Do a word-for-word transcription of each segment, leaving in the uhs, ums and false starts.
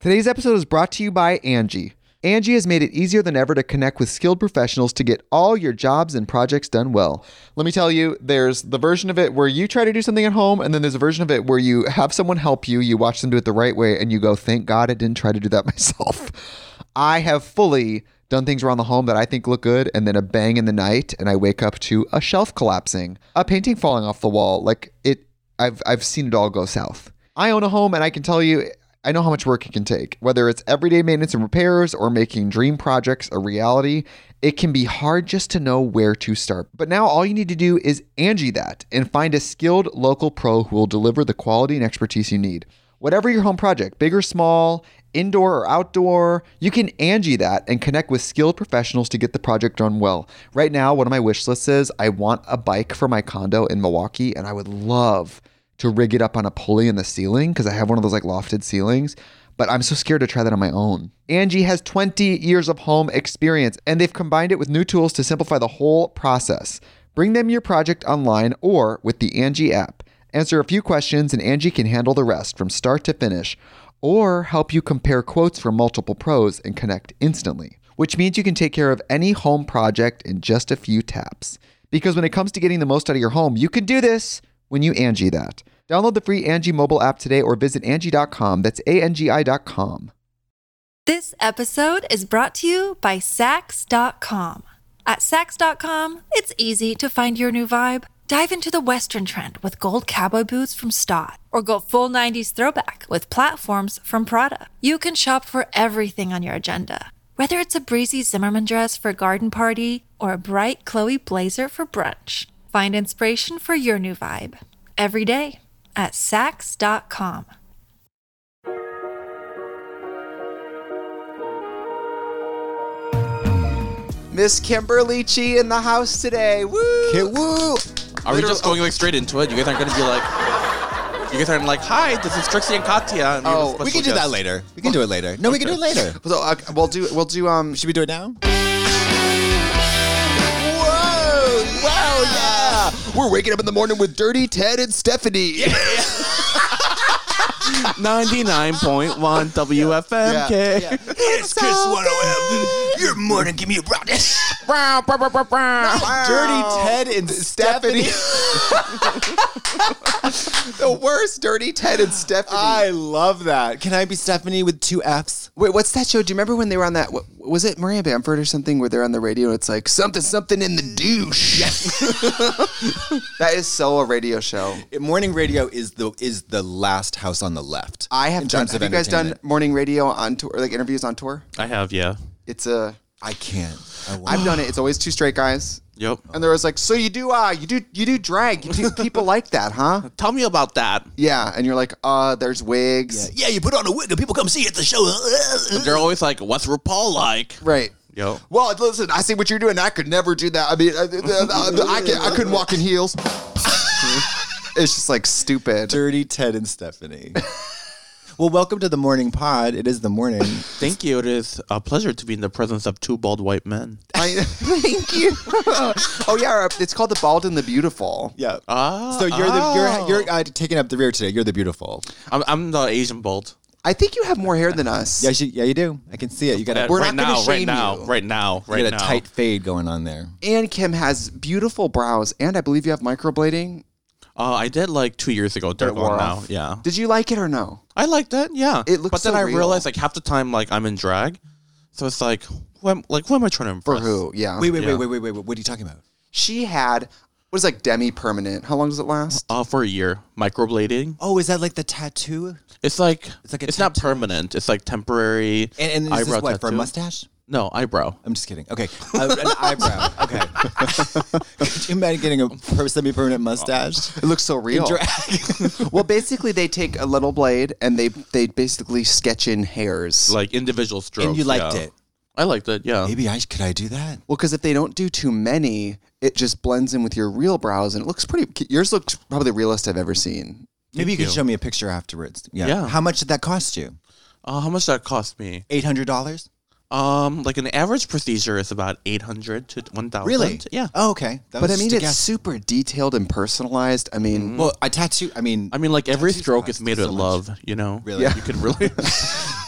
Today's episode is brought to you by Angie. Angie has made it easier than ever to connect with skilled professionals to get all your jobs and projects done well. Let me tell you, there's the version of it where you try to do something at home, and then there's a version of it where you have someone help you, you watch them do it the right way, and you go, thank God I didn't try to do that myself. I have fully done things around the home that I think look good, and then a bang in the night, and I wake up to a shelf collapsing, a painting falling off the wall. Like, it, I've I've seen it all go south. I own a home, and I can tell you, I know how much work it can take. Whether it's everyday maintenance and repairs or making dream projects a reality, it can be hard just to know where to start. But now all you need to do is Angie that and find a skilled local pro who will deliver the quality and expertise you need. Whatever your home project, big or small, indoor or outdoor, you can Angie that and connect with skilled professionals to get the project done well. Right now, one of my wish lists is I want a bike for my condo in Milwaukee, and I would love to rig it up on a pulley in the ceiling because I have one of those like lofted ceilings, but I'm so scared to try that on my own. Angie has twenty years of home experience, and they've combined it with new tools to simplify the whole process. Bring them your project online or with the Angie app. Answer a few questions and Angie can handle the rest from start to finish, or help you compare quotes from multiple pros and connect instantly, which means you can take care of any home project in just a few taps. Because when it comes to getting the most out of your home, you can do this when you Angie that. Download the free Angie mobile app today or visit Angie dot com. That's A N G I dot com. This episode is brought to you by Sax dot com. At Sax dot com, it's easy to find your new vibe. Dive into the Western trend with gold cowboy boots from Stott, or go full nineties throwback with platforms from Prada. You can shop for everything on your agenda, whether it's a breezy Zimmermann dress for a garden party or a bright Chloe blazer for brunch. Find inspiration for your new vibe every day at Sax dot com. Miss Kimberly Chi in the house today. Woo! Okay, woo! Are we just going like straight into it? You guys aren't going to be like, you guys aren't like, hi, this is Trixie and Katya. And we have a Oh, we special can do guest." that later. We can do it later. No, we can do it later. So uh, we'll do. We'll do. Um. Should we do it now? Whoa! Wow! Yeah! We're waking up in the morning with Dirty Ted and Stephanie. ninety-nine point one W F M K. Yeah. It's Chris one oh M. Your morning, give me a brown. Dirty Ted and Stephanie. The worst, Dirty Ted and Stephanie. I love that. Can I be Stephanie with two F's? Wait, what's that show? Do you remember when they were on that? What, was it Maria Bamford or something where they're on the radio and it's like something, something in the douche? That is so a radio show. Morning radio is the is the last house on the left. I have in done. terms Have of you guys done entertainment. morning radio on tour, or like interviews on tour? I have, yeah. It's a. I can't. I won't. I've done it. It's always two straight guys. Yep. And there was like, so you do, uh, you do, you do drag. You do, people like that, huh? Tell me about that. Yeah. And you're like, uh, there's wigs. Yeah, you put on a wig and people come see you at the show. They're always like, what's RuPaul like? Right. Yo. Well, listen, I see what you're doing. I could never do that. I mean, I, I, I, can, I couldn't walk in heels. It's just like stupid. Dirty Ted and Stephanie. Well, welcome to the morning pod. It is the morning. Thank you. It is a pleasure to be in the presence of two bald white men. I, thank you. Oh yeah, it's called The Bald and the Beautiful. Yeah. Ah, So you're oh. the you're you're uh, taking up the rear today. You're the beautiful. I'm, I'm the Asian bald. I think you have more hair than us. Yeah, you, yeah, you do. I can see it. You got a, We're right not gonna now, right shame now, you. right now, you right got a now. tight fade going on there. And Kim has beautiful brows, and I believe you have microblading. Uh, I did like two years ago. They're It wore gone now. off. Yeah. Did you like it or no? I like that. Yeah. It looks But then so I real. realized like half the time like I'm in drag, so it's like, who am, like who am I trying to For impress? who? Yeah. Wait, wait, Yeah. wait, wait, wait, wait. What are you talking about? She had what is like demi-permanent. How long does it last? Uh, for a year, microblading. Oh, is that like the tattoo? It's like It's like a it's not tattoo. permanent. It's like temporary. And, and is eyebrow this what, for a tattoo. mustache? No, eyebrow. I'm just kidding. Okay. Uh, an eyebrow. Okay. Could you imagine getting a per- semi-permanent mustache? It looks so real. In drag? Well, basically, they take a little blade and they they basically sketch in hairs. Like individual strokes. And you liked yeah. it? I liked it. Yeah. Maybe I could I do that? Well, because if they don't do too many, it just blends in with your real brows, and it looks pretty. Yours looks probably the realest I've ever seen. Maybe you could you. show me a picture afterwards. Yeah. Yeah. How much did that cost you? Uh, how much did that cost me? eight hundred dollars? Um, like an average procedure is about eight hundred to one thousand. Really? Yeah. Oh, okay. That But I was mean, just a it's guess. super detailed and personalized. I mean, Well, I tattoo. I mean, I mean, like every tattoos stroke cost is made so with much. love, you know? Really? Yeah. You could really.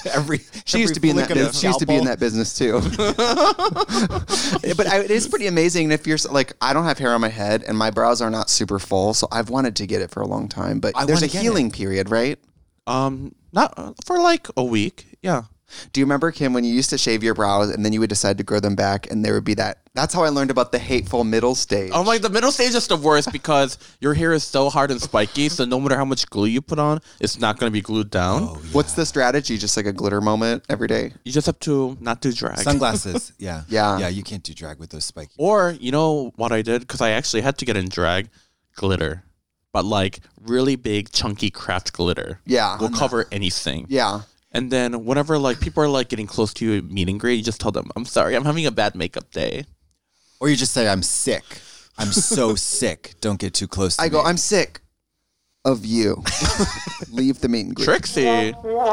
every She every used to be in that. flick of the Biz- she used to be in scalpel. that business too. But I, it is pretty amazing. And if you're s- like, I don't have hair on my head, and my brows are not super full, so I've wanted to get it for a long time. But I there's a wanna get healing it. period, right? Um, not uh, for like a week. Yeah. Do you remember, Kim, when you used to shave your brows and then you would decide to grow them back, and there would be that? That's how I learned about the hateful middle stage. Oh my, the middle stage is the worst because your hair is so hard and spiky, so no matter how much glue you put on, it's not going to be glued down. Oh, yeah. What's the strategy? Just like a glitter moment every day? You just have to not do drag. Sunglasses. Yeah. Yeah. Yeah. You can't do drag with those spiky. Or, you know what I did? Because I actually had to get in drag, glitter. But like really big, chunky craft glitter. Yeah. Will cover anything. Yeah. And then whenever like people are like getting close to you at meet and greet, you just tell them, I'm sorry, I'm having a bad makeup day. Or you just say, I'm sick. I'm so sick. Don't get too close to I go, me. I'm sick of you. Leave the meet and greet. Trixie.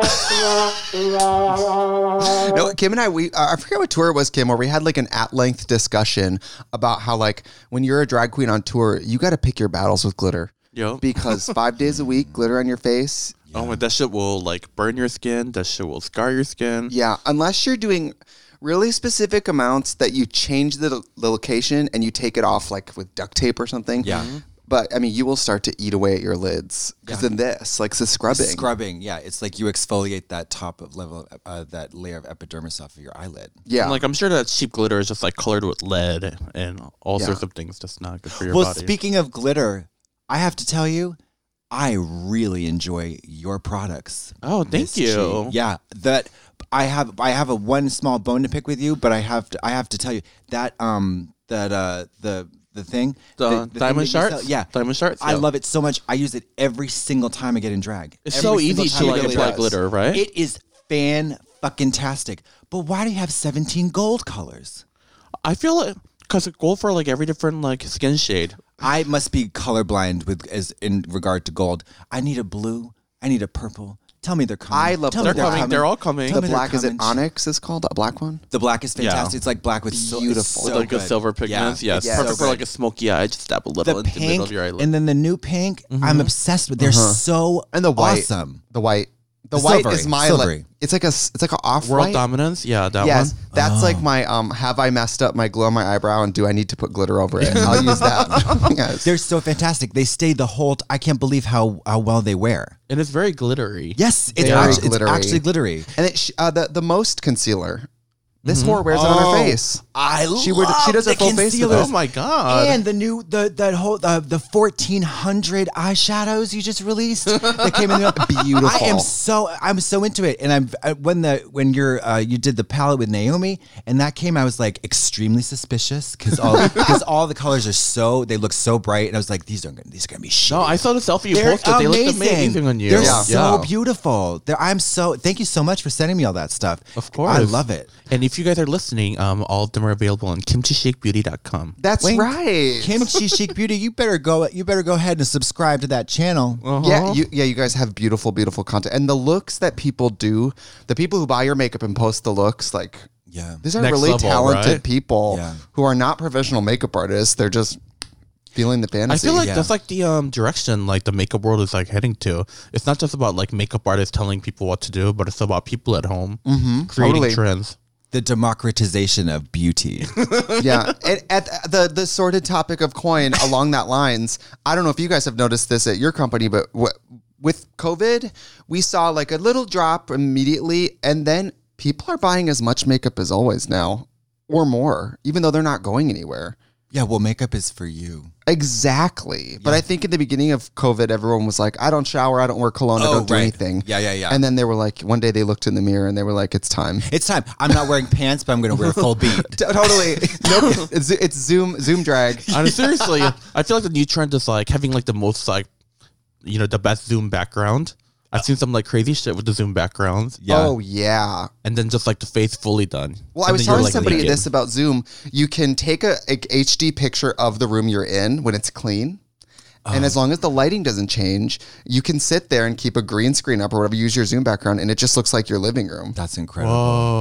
No, Kim and I, we uh, I forget what tour it was, Kim, where we had like an at-length discussion about how like when you're a drag queen on tour, you got to pick your battles with glitter. Yo. Because five days a week, glitter on your face. Oh my, that shit will like burn your skin. That shit will scar your skin. Yeah, unless you're doing really specific amounts that you change the, the location and you take it off like with duct tape or something. Yeah. Mm-hmm. But I mean, you will start to eat away at your lids because then this, like the scrubbing. Scrubbing. Yeah. It's like you exfoliate that top of level, of, uh, that layer of epidermis off of your eyelid. Yeah. And, like I'm sure that cheap glitter is just like colored with lead and all Yeah. sorts of things that's not good for your Well, body. speaking of glitter, I have to tell you, I really enjoy your products. Oh, thank Miss you. G. Yeah, that I have. I have a one small bone to pick with you, but I have to. I have to tell you that um that uh the the thing The the, the diamond thing that you shards? sell- yeah, Diamond shards, I yeah. love it so much. I use it every single time I get in drag. It's Every so single easy time to I like get in really apply drag. does. glitter, right? It is fan fucking tastic. But why do you have seventeen gold colors? I feel like because it go for like every different like skin shade. I must be colorblind with as in regard to gold. I need a blue. I need a purple. Tell me they're coming. I love Tell the me They're coming. They're all coming. Tell the me they're black, is it coming. onyx is called? A black one? The black is fantastic. Yeah. It's like black with so, Beautiful. it's so With like good. a silver pigments. Yeah. Yes. Yes. Perfect So for like a smoky eye. Just dab a little The into the middle pink of your eyelid. and then the new pink. I'm obsessed with. They're so And the white. awesome. The white. The, The white silvery. is my Silvery. like, it's like a s- it's like an off World white. Dominance. Yeah, that Yes, one. that's like my um. Have I messed up my glow on my eyebrow, and do I need to put glitter over it? I'll use that. Yes. They're so fantastic. They stay the whole. T- I can't believe how how well they wear. And it's very glittery. Yes, it's, Very actually, it's glittery. actually glittery. And it, sh- uh, the the most concealer. This whore wears it on her face. I She love would- she does the a full face with concealers. it. Oh my god. And the new the that whole the, the fourteen hundred eyeshadows you just released that came in the Beautiful. I am so I'm so into it, and I'm I, when the when you're uh, you did the palette with Naomi and that came, I was like extremely suspicious because all because all the colors are so they look so bright, and I was like these are gonna these are gonna be shit. no, I saw the selfie you They're posted. They looked amazing on you. They're Yeah. so Yeah. beautiful. They're, I'm so thank you so much for sending me all that stuff. Of course. I love it. And if you guys are listening, um, all of them are available on kimchi shake beauty dot com. That's Wink. right. Kimchi Chic Beauty, you better go. You better go ahead and subscribe to that channel. Uh-huh. Yeah, you, yeah, you guys have beautiful, beautiful content, and the looks that people do. The people who buy your makeup and post the looks, like Yeah. these are Next really level, talented right? people Yeah. who are not professional makeup artists. They're just feeling the I fantasy. feel like Yeah. that's like the um, direction like the makeup world is like heading to. It's not just about like makeup artists telling people what to do, but it's about people at home creating Totally. trends. The democratization of beauty. yeah. And at the the sordid topic of coin, along that lines, I don't know if you guys have noticed this at your company, but w- with COVID, we saw like a little drop immediately, and then people are buying as much makeup as always now, or more, even though they're not going anywhere. Yeah, well, makeup is for you. Exactly. But I think in the beginning of COVID, everyone was like, I don't shower, I don't wear cologne, I Oh, don't do right. anything. Yeah, yeah, yeah. And then they were like, one day they looked in the mirror and they were like, it's time. It's time. I'm not wearing pants, but I'm going to wear a full beat. Totally. Nope. It's, it's Zoom, Zoom drag. And seriously, I feel like the new trend is like having like the most like, you know, the best Zoom background. I've seen some like crazy shit with the Zoom backgrounds. Yeah. Oh, yeah. And then just like the face fully done. Well, I And was then you're, telling like, somebody naked. this about Zoom. You can take a, a H D picture of the room you're in when it's clean. And as long as the lighting doesn't change, you can sit there and keep a green screen up or whatever, use your Zoom background, and it just looks like your living room. That's incredible.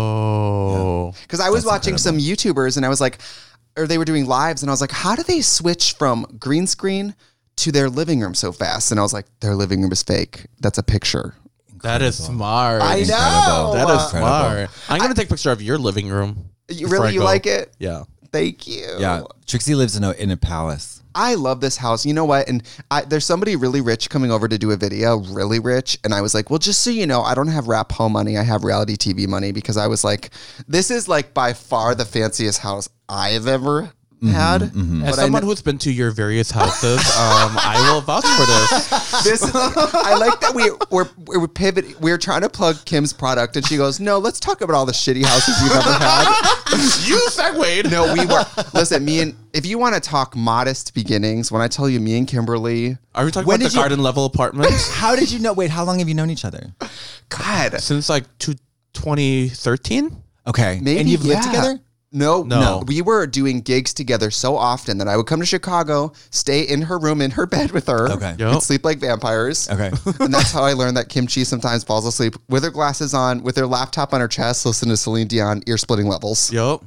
Whoa. Because I was That's watching some YouTubers and I was like, or they were doing lives, and I was like, how do they switch from green screen to their living room so fast? And I was like, their living room is fake. That's a picture. That is smart. I know. That is Incredible. smart. I'm gonna take a picture of your living room. You before I really you go. like it? Yeah. Thank you. Yeah, Trixie lives in a in a palace. I love this house. You know what? And I, there's somebody really rich coming over to do a video, really rich. And I was like, well, just so you know, I don't have rap home money. I have reality T V money because I was like, this is like by far the fanciest house I've ever had. Mm-hmm. As But I someone kn- who's been to your various houses, um, I will vouch for this. this is, I like that we we're we're pivot. We're trying to plug Kim's product, and she goes, "No, let's talk about all the shitty houses you've ever had." You segued. No, we were. Listen, me and if you want to talk modest beginnings, when I tell you, me and Kimberly, Are we talking When about the did you- garden level apartments? How did you know? Wait, how long have you known each other? God, Since like two, twenty thirteen? Okay, maybe and you've lived yeah. together. No, No. no, we were doing gigs together so often that I would come to Chicago, stay in her room, in her bed with her, Okay. Yep. and sleep like vampires. Okay. And that's how I learned that Kimchi sometimes falls asleep with her glasses on, with her laptop on her chest, listening to Celine Dion, ear splitting levels. Yup.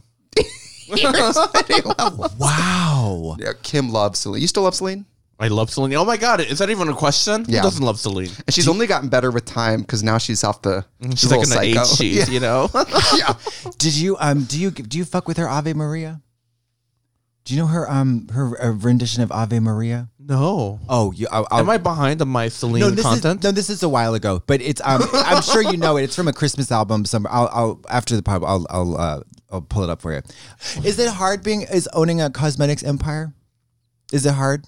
Ear splitting levels. Wow. Yeah, Kim loves Celine. You still love Celine? I love Celine. Oh my God. Is that even a question? Yeah. Who doesn't love Celine? And she's only gotten better with time because now she's off the. She's like in the psycho. age sheet, you know? Yeah. Did you um do you do you fuck with her Ave Maria? Do you know her um her uh, rendition of Ave Maria? No. Oh, you. I'll, I'll, Am I behind on my Celine no, this content? is no, this is a while ago, but it's um I'm sure you know it. It's from a Christmas album. Some I'll, I'll after the pub I'll I'll uh, I'll pull it up for you. Is it hard being is owning a cosmetics empire? Is it hard?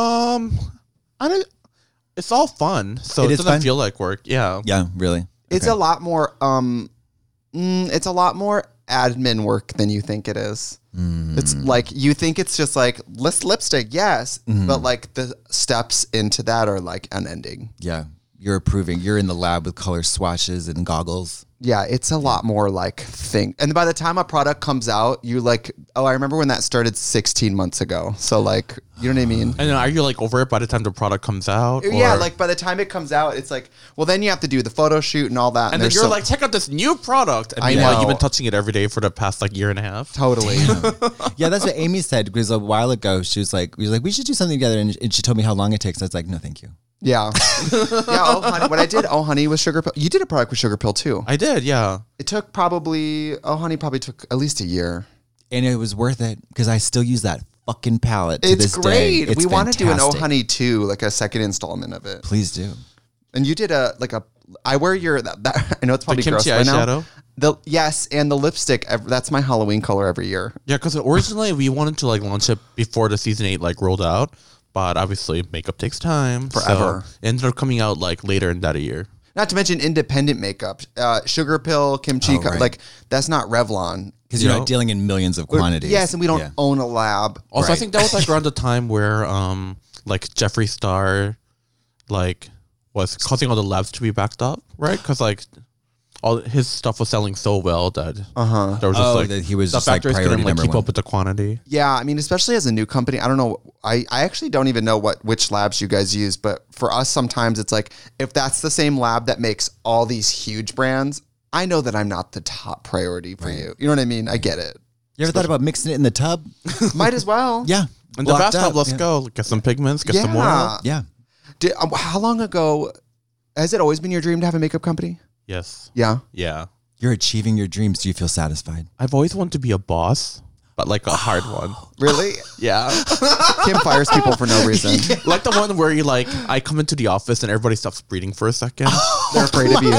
Um, I don't. It's all fun, so It it, is doesn't fun? feel like work. Yeah. Yeah, really. It's Okay. a lot more. Um, mm, it's a lot more admin work than you think it is. It's like you think it's just like list lipstick, yes, but like the steps into that are like unending. Yeah, you're approving. You're in the lab with color swatches and goggles. Yeah, it's a lot more like thing. And by the time a product comes out, you like, oh, I remember when that started sixteen months ago. So like, you know what I mean? And then are you like over it by the time the product comes out? Yeah, or- like by the time it comes out, it's like, well, then you have to do the photo shoot and all that. and then there's you're so- like, check out this new product. And I meanwhile, know. you've been touching it every day for the past like year and a half. totally. Yeah, that's what Amy said because a while ago she was like, we was like, we should do something together, and, and she told me how long it takes. I was like, no, thank you. Yeah. Yeah. Oh, honey. What I did, Oh Honey, was Sugar Pill. You did a product with Sugar Pill too. I did, yeah. It took probably, Oh Honey probably took at least a year. And it was worth it because I still use that fucking palette to It's this day. great. It's we want to do an Oh fantastic. Honey two, like a second installment of it. Please do. And you did a, like a, I wear your, that, that I know it's probably gross kimchi by now. eyeshadow? The, yes, and the lipstick, ev- that's my Halloween color every year. Yeah, because originally we wanted to like launch it before the season eight like rolled out, but obviously makeup takes time. Forever. So it ended up coming out like later in that year. Not to mention independent makeup. Uh, Sugar Pill, Kimchi, Oh, right. like that's not Revlon. Because you're You not know? dealing in millions of We're- quantities. Yes, and we don't Yeah. own a lab. Also, I Right. think that was like around the time where um like Jeffree Star like was causing all the labs to be backed up, right? Because like all his stuff was selling so well that Uh-huh. there was just Oh, like that he was the just, like, factories priority couldn't like number keep one. up with the quantity. Yeah, I mean, especially as a new company, I don't know. I, I actually don't even know what which labs you guys use, but for us, sometimes it's like if that's the same lab that makes all these huge brands, I know that I'm not the top priority for you. You know what I mean? I get it. You ever thought about mixing it in the tub? Might as well. Yeah. And the Blocked bathtub, out, let's yeah. go. Get some pigments, get some Yeah. more. Yeah. Did, um, how long ago? Has it always been your dream to have a makeup company? Yes. Yeah. Yeah. You're achieving your dreams. Do you feel satisfied? I've always wanted to be a boss, but like a hard one. Really? Yeah. Kim fires people for no reason. Like the one where you like, I come into the office and everybody stops breathing for a second. They're afraid of you.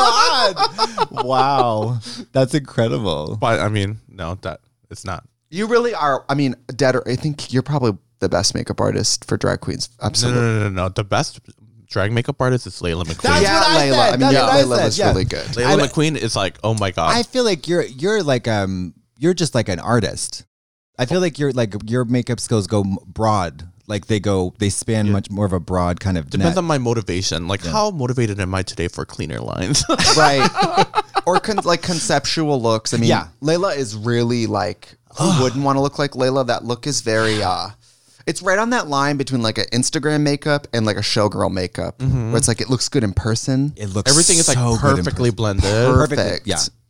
God. Wow. That's incredible. But I mean, no, that it's not. You really are. I mean, dead. Or I think you're probably the best makeup artist for drag queens. No, Absolutely. no, no, no, no. The best drag makeup artist is Layla McQueen. That's yeah, what I Layla. said. I mean, That's yeah, what I Layla said, was yeah. really good. Layla I- McQueen is like, oh my god. I feel like you're you're like um you're just like an artist. I feel like you're like your makeup skills go m- broad. Like they go they span much more of a broad kind of Depends net. on my motivation. Like, how motivated am I today for cleaner lines? Right. Or con- like conceptual looks. I mean, Yeah. Layla is really like, who wouldn't want to look like Layla? That look is very, uh, it's right on that line between like an Instagram makeup and like a showgirl makeup, where it's like it looks good in person. It looks Everything is like so good in perfectly person. blended. Perfect. Perfectly, yeah.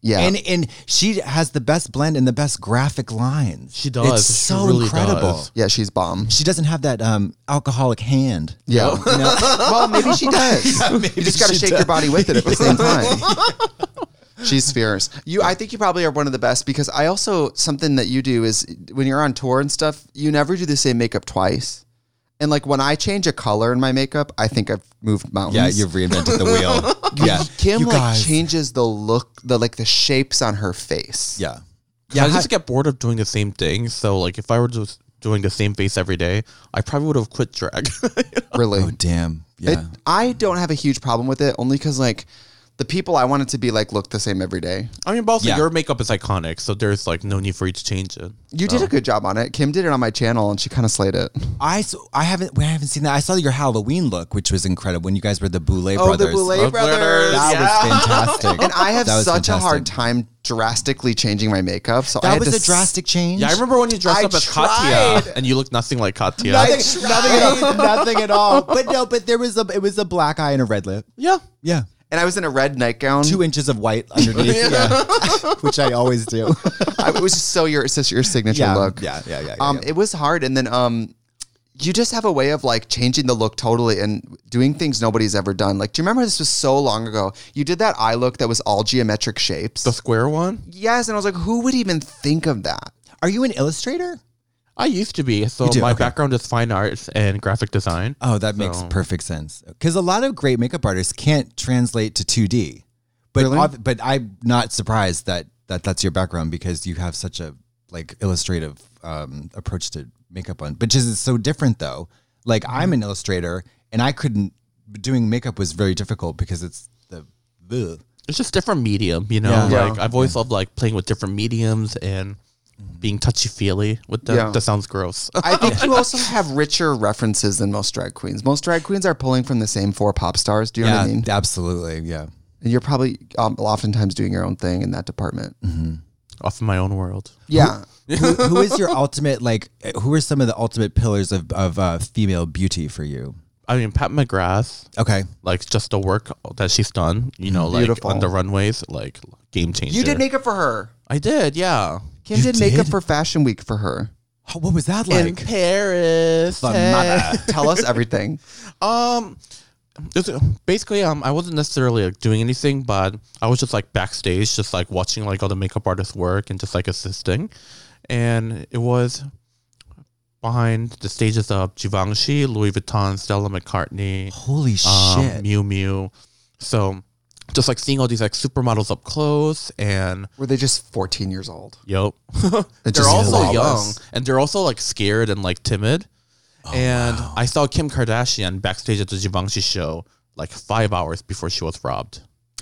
Yeah. And and she has the best blend and the best graphic lines. She does. It's She so really incredible. does. Yeah, she's bomb. She doesn't have that um, alcoholic hand. Yeah. You know? Well, maybe she does. maybe you just got to she shake does. your body with it at the same time. She's fierce. You, I think you probably are one of the best because I also, something that you do is when you're on tour and stuff, you never do the same makeup twice. And like when I change a color in my makeup, I think I've moved mountains. Yeah, you've reinvented the wheel. Yeah, Kim You like guys. changes the look, the like the shapes on her face. Yeah, Yeah, I hi- just get bored of doing the same thing. So like if I were just doing the same face every day, I probably would have quit drag. Really. Oh damn. Yeah. It, I don't have a huge problem with it only because like the people I want it to be like look the same every day. I mean, but also Yeah. your makeup is iconic, so there's like no need for you to change it. You did a good job on it. Kim did it on my channel and she kind of slayed it. I, s- I haven't we haven't seen that. I saw your Halloween look, which was incredible when you guys were the Boulay Oh, the brothers. Boulay Oh, brothers. That Yeah. was fantastic. And I have That was such a fantastic. hard time drastically changing my makeup. So I That had was to a drastic change. Yeah, I remember when you dressed I up as tried. Katya and you looked nothing like Katya. Nothing, nothing at all. Nothing at all. But no, but there was a it was a black eye and a red lip. Yeah. Yeah. And I was in a red nightgown. Two inches of white underneath. yeah. Which I always do. I, it was just so your, it's just your signature yeah, look. yeah, yeah, yeah, yeah. Um, yeah. It was hard. And then um, you just have a way of like changing the look totally and doing things nobody's ever done. Like, do you remember this was so long ago? You did that eye look that was all geometric shapes. The square one? Yes. And I was like, who would even think of that? Are you an illustrator? I used to be. So do? my Okay. background is fine arts and graphic design. Oh, that makes So- perfect sense. Because a lot of great makeup artists can't translate to two D. But Really? ob- but I'm not surprised that, that that's your background because you have such a like illustrative um, approach to makeup on. But just is so different though. Like I'm an illustrator and I couldn't. Doing makeup was very difficult because it's the. Ugh. It's just different medium, you know? Yeah. Yeah. Like I've always loved like playing with different mediums and being touchy-feely with them. Yeah. That sounds gross. I think you also have richer references than most drag queens. Most drag queens are pulling from the same four pop stars. Do you know Yeah, what I mean? absolutely. Yeah. And you're probably um, oftentimes doing your own thing in that department. Off in my own world. Yeah. who, who is your ultimate like? Who are some of the ultimate pillars of of uh, female beauty for you? I mean, Pat McGrath, Okay. like just the work that she's done, you know, like Beautiful. on the runways, like game changer. You did makeup for her. I did, yeah. Kim You did makeup did? for Fashion Week for her. Oh, what was that In like? Paris. Fun hey. mother. Tell us everything. Um, it's, basically, um, I wasn't necessarily like doing anything, but I was just like backstage, just like watching like all the makeup artists work and just like assisting. And it was behind the stages of Givenchy, Louis Vuitton, Stella McCartney, Holy um, shit! Miu Miu. So just like seeing all these like supermodels up close and Were they just fourteen years old? yep. It's They're just also flawless. young and they're also like scared and like timid. and I saw Kim Kardashian backstage at the Givenchy show like five hours before she was robbed.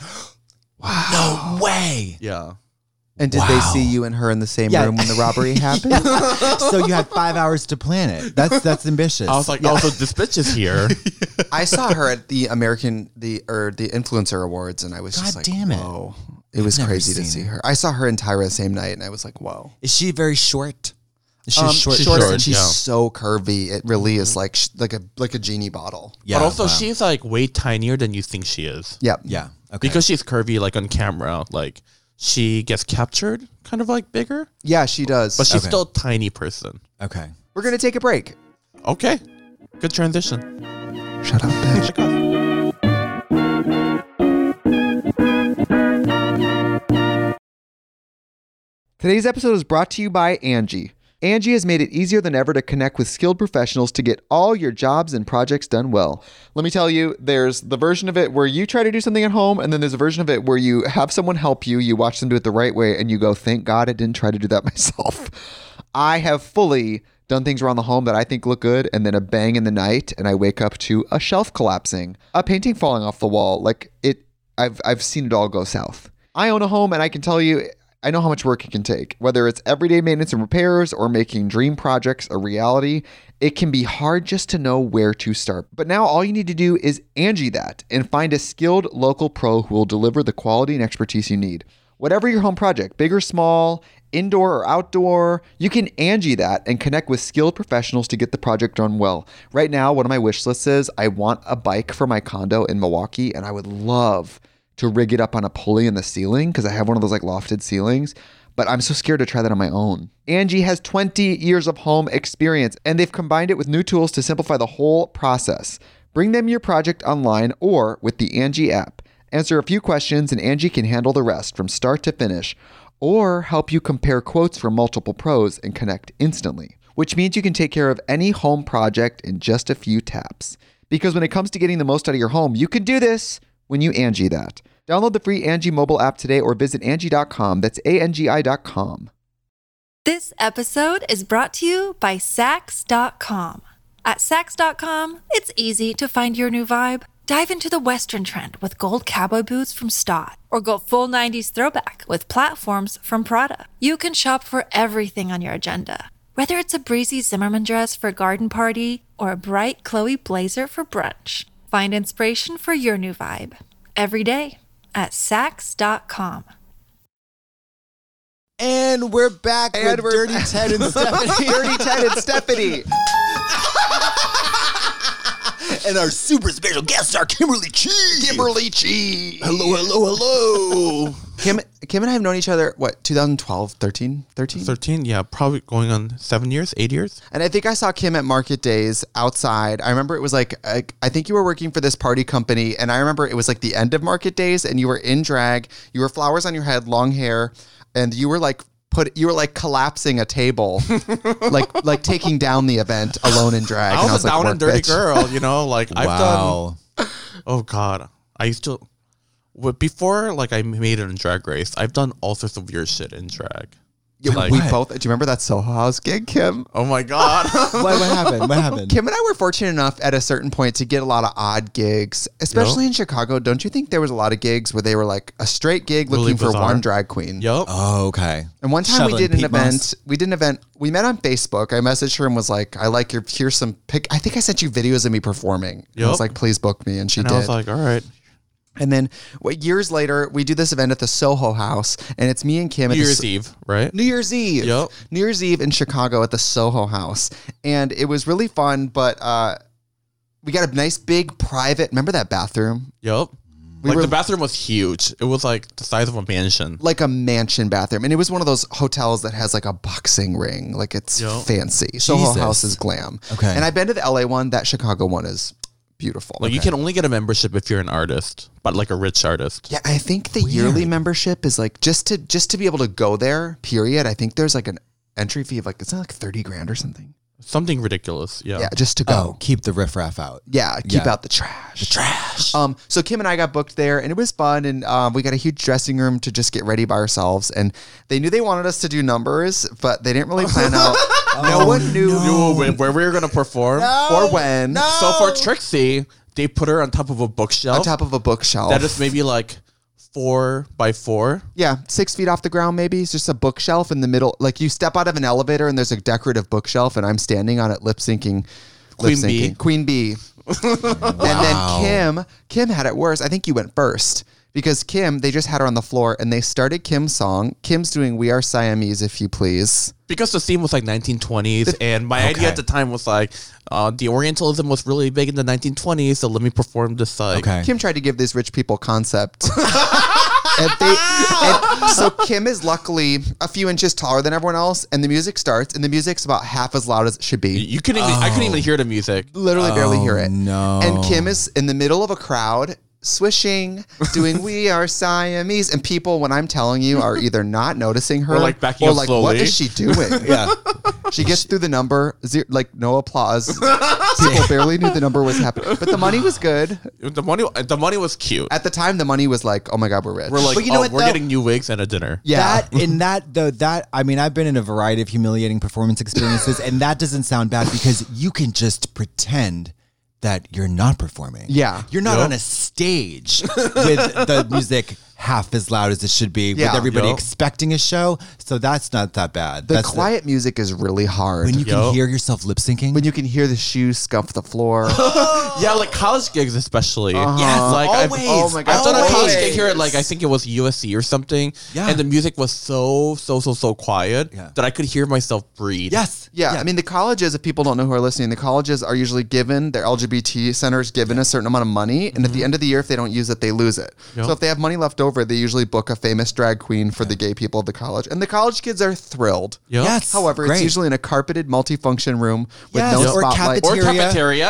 No way. Yeah. And did they Wow. see you and her in the same Yeah. room when the robbery happened? So you had five hours to plan it. That's that's ambitious. I was like, oh, so this bitch is here. I saw her at the American the or the Influencer Awards, and I was just God like, damn it. whoa! It was never crazy to seen see it. her. I saw her in Tyra the same night, and I was like, whoa. Is she very short? Is she Um, short? she's short, short, and she's yeah. so curvy. It really is like sh- like a like a genie bottle. Yeah. but also, wow. she's like way tinier than you think she is. Yeah, Yeah. Okay. Because she's curvy, like on camera, like she gets captured kind of like bigger, yeah, she does. but she's Okay. still a tiny person. okay. We're gonna take a break. Okay. Good transition. Shut up, bitch. Today's episode is brought to you by Angie. Angie has made it easier than ever to connect with skilled professionals to get all your jobs and projects done well. Let me tell you, there's the version of it where you try to do something at home, and then there's a version of it where you have someone help you, you watch them do it the right way, and you go, thank God I didn't try to do that myself. I have fully done things around the home that I think look good, and then a bang in the night, and I wake up to a shelf collapsing, a painting falling off the wall. Like it, I've I've seen it all go south. I own a home, and I can tell you, I know how much work it can take. Whether it's everyday maintenance and repairs or making dream projects a reality, it can be hard just to know where to start. But now all you need to do is Angie that and find a skilled local pro who will deliver the quality and expertise you need. Whatever your home project, big or small, indoor or outdoor, you can Angie that and connect with skilled professionals to get the project done well. Right now, one of my wish lists is I want a bike for my condo in Milwaukee, and I would love to rig it up on a pulley in the ceiling because I have one of those like lofted ceilings. But I'm so scared to try that on my own. Angie has twenty years of home experience, and they've combined it with new tools to simplify the whole process. Bring them your project online or with the Angie app. Answer a few questions and Angie can handle the rest from start to finish, or help you compare quotes from multiple pros and connect instantly, which means you can take care of any home project in just a few taps. Because when it comes to getting the most out of your home, you can do this when you Angie that. Download the free Angie mobile app today or visit Angie dot com. That's A N G I dot com. This episode is brought to you by Sax dot com. At Sax dot com, it's easy to find your new vibe. Dive into the Western trend with gold cowboy boots from Stott, or go full nineties throwback with platforms from Prada. You can shop for everything on your agenda, whether it's a breezy Zimmermann dress for a garden party or a bright Chloe blazer for brunch. Find inspiration for your new vibe every day at Sax dot com. And we're back And with we're Dirty Ted and Stephanie. Dirty Ted and Stephanie. And our super special guest star, Kimberly Chi. Kimberly Chi. Hello, hello, hello. Kim, Kim and I have known each other, what, twenty twelve, thirteen, thirteen? thirteen, yeah, probably going on seven years, eight years. And I think I saw Kim at Market Days outside. I remember it was like, I, I think you were working for this party company, and I remember it was like the end of Market Days, and you were in drag. You were flowers on your head, long hair, and you were like, Put you were like collapsing a table, like like taking down the event alone in drag. I and was, a like, down "Work, and dirty bitch." girl, you know, like I've Wow. done. Oh God, I used to. Well, before like I made it in Drag Race, I've done all sorts of weird shit in drag. Yeah, Like- we What? both. Do you remember that Soho House gig, Kim? Oh my God. What, what happened? What happened? Kim and I were fortunate enough at a certain point to get a lot of odd gigs, especially in Chicago. Don't you think there was a lot of gigs where they were like a straight gig Really looking for bizarre. one drag queen? Yup. Oh, okay. And one time we Shoveling did an peat event. moss. We did an event. We met on Facebook. I messaged her and was like, "I like your. Here's some pic. I think I sent you videos of me performing. And I was Yup. like, please book me, and she And did. I was like, all right. And then what, years later, we do this event at the Soho House, and it's me and Kim at New the Year's So- Eve, right? New Year's Eve. Yup. New Year's Eve in Chicago at the Soho House. And it was really fun, but uh, we got a nice big private, remember that bathroom? Yup. We Like were- the bathroom was huge. It was like the size of a mansion. Like a mansion bathroom. And it was one of those hotels that has like a boxing ring. Like it's Yup. fancy. Soho Jesus. House is glam. Okay. And I've been to the L A one. That Chicago one is beautiful. Like you can only get a membership if you're an artist, but like a rich artist. Yeah, I think the yearly membership is like just to just to be able to go there, period. I think there's like an entry fee of like, it's not like thirty grand or something. Something ridiculous. Yeah. Yeah, just to go. Oh, keep the riffraff out. Yeah, keep Yeah. out the trash. The trash. Um, so Kim and I got booked there, and it was fun. And um, we got a huge dressing room to just get ready by ourselves. And they knew they wanted us to do numbers, but they didn't really plan out. no one knew Knew where where we were gonna perform. or when. So for Trixie, they put her on top of a bookshelf. On top of a bookshelf. that is maybe like four by four. Yeah, six feet off the ground, maybe. It's just a bookshelf in the middle. Like you step out of an elevator and there's a decorative bookshelf, and I'm standing on it lip syncing. Queen bee. Queen Bee. And then Kim, Kim had it worse. I think you went first because Kim, they just had her on the floor and they started Kim's song. Kim's doing We Are Siamese, if you please. Because the scene was like nineteen twenties, and my idea at the time was like, uh, the Orientalism was really big in the nineteen twenties, so let me perform this like. Okay. Kim tried to give these rich people concept. and they, and so Kim is luckily a few inches taller than everyone else, and the music starts, and the music's about half as loud as it should be. You couldn't even, I couldn't even hear the music. Literally barely hear it. no. And Kim is in the middle of a crowd, swishing, doing We Are Siamese, and people, when I'm telling you, are either not noticing her Or, like, backing or up like, what slowly. is she doing? yeah. She gets through the number, zero, like no applause. People barely knew the number was happening, but the money was good. The money, the money was cute. At the time, the money was like, oh my god, we're rich. We're like, But you know oh, what, we're though? getting new wigs and a dinner. yeah. That in that though that I mean I've been in a variety of humiliating performance experiences and that doesn't sound bad because you can just pretend that you're not performing. Yeah. You're not Yep. on a stage with the music half as loud as it should be Yeah. with everybody Yup. expecting a show. So that's not that bad. The that's quiet music is really hard. when you can Yup. hear yourself lip syncing. when you can hear the shoes scuff the floor. Yeah, like college gigs especially. Yes, like I've, always. oh my God, I've done a college always. gig here at like I think it was U S C or something. Yeah. And the music was so so so so quiet Yeah. that I could hear myself breathe. yes. Yeah, I mean, the colleges, if people don't know who are listening, the colleges are usually given, their L G B T centers given a certain amount of money. And at the end of the year, if they don't use it, they lose it. Yep. So if they have money left over, they usually book a famous drag queen for the gay people of the college. And the college kids are thrilled. Yep. Yes. However, Great. it's usually in a carpeted multi-function room with Yes, no or spotlight. Or Cafeteria. cafeteria.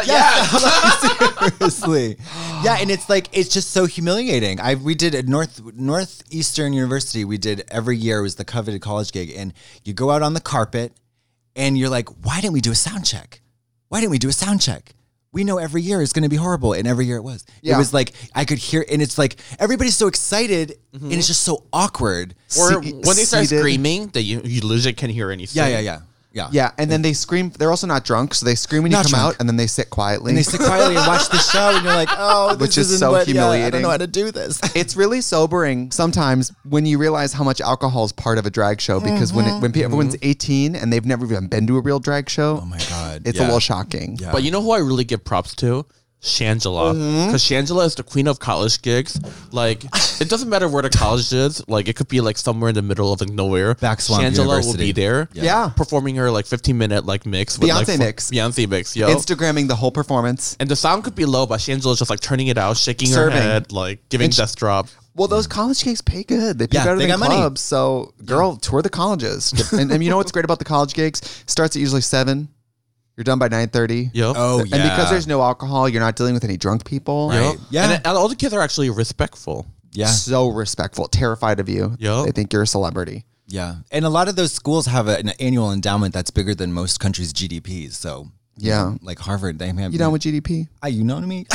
Yes. Seriously. Yeah, and it's like it's just so humiliating. I we did at North Northeastern University. We did every year. It was the coveted college gig, and you go out on the carpet, and you're like, why didn't we do a sound check? Why didn't we do a sound check? We know every year is going to be horrible, and every year it was. Yeah. It was like I could hear, and it's like everybody's so excited, and it's just so awkward. Or Se- when they start seated. screaming, that you, you literally can't hear anything. Yeah, yeah, yeah, yeah. Yeah, and then they scream. They're also not drunk, so they scream when you Not come drunk. out, and then they sit quietly. And they sit quietly and watch the show, and you're like, oh, this Which is isn't so what- yeah, I don't humiliating. know how to do this. It's really sobering sometimes when you realize how much alcohol is part of a drag show, because when it, when pe- everyone's eighteen and they've never even been to a real drag show, Oh my God. it's Yeah. a little shocking. Yeah. But you know who I really give props to? Shangela. Because Shangela is the queen of college gigs. Like, it doesn't matter where the college is. Like, it could be like somewhere in the middle of like nowhere. Back Swamp Shangela will University. be there. Yeah. Performing her like fifteen minute like mix. With, Beyonce like, mix. Beyonce mix, yo. Instagramming the whole performance. and the sound could be low, but Shangela's just like turning it out, shaking Serving. her head, like giving And sh- death drop. Well, those college gigs pay good. They pay Yeah, better they than got money. clubs. So, girl, tour the colleges. and, and you know what's great about the college gigs? Starts at usually seven. You're done by nine thirty. Yo. Oh, And yeah. because there's no alcohol, you're not dealing with any drunk people. Right. Yo. Yeah. And, and all the kids are actually respectful. Yeah. So respectful, terrified of you. Yup. They think you're a celebrity. Yeah. And a lot of those schools have a- an annual endowment that's bigger than most countries' G D Ps. So, you Yeah. know, like Harvard, they have. You down with G D P? Ah, you know what I mean?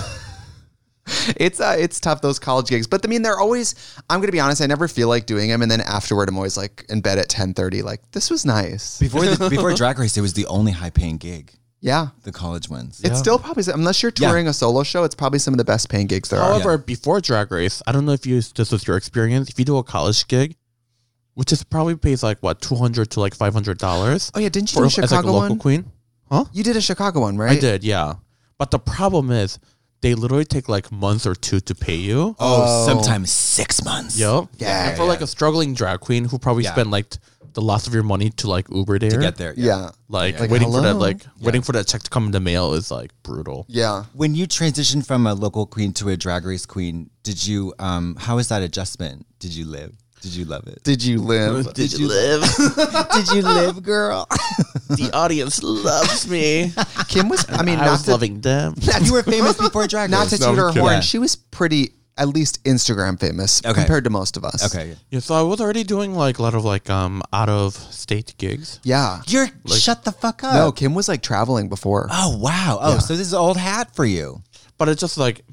It's uh, it's tough, those college gigs. But I mean, they're always, I'm going to be honest, I never feel like doing them. And then afterward, I'm always like in bed at ten thirty, like, this was nice. Before the, before Drag Race, it was the only high paying gig, Yeah. the college ones. It's still probably, unless you're Yeah. touring a solo show, it's probably some of the best paying gigs there are. However, before Drag Race, I don't know if you this was your experience. If you do a college gig, which is probably pays like what two hundred to like five hundred dollars. Oh, yeah. Didn't you for do a as like a Chicago local one? queen. Huh? You did a Chicago one, right? I did, yeah. But the problem is, they literally take like months or two to pay you. Oh, sometimes six months. Yo, Yeah, And for like a struggling drag queen who probably Yeah. spent like t- the loss of your money to like Uber there To get there. Yeah. like, Like, waiting for that hello? like waiting for that check to come in the mail is like brutal. Yeah. When you transitioned from a local queen to a Drag Race queen, did you, um, how was that adjustment? Did you live? Did you love it? Did you live? Did you live? Did you live, girl? The audience loves me. Kim was, I mean, I not was to, loving them. You were famous before Drag not Race. to toot her horn. Yeah. She was pretty, at least Instagram famous Okay. compared to most of us. Okay. Yeah, so I was already doing like a lot of like um out of state gigs. Yeah. You're, shut the fuck up. No, Kim was like traveling before. Oh, wow. Oh, Yeah. so this is old hat for you. But it's just like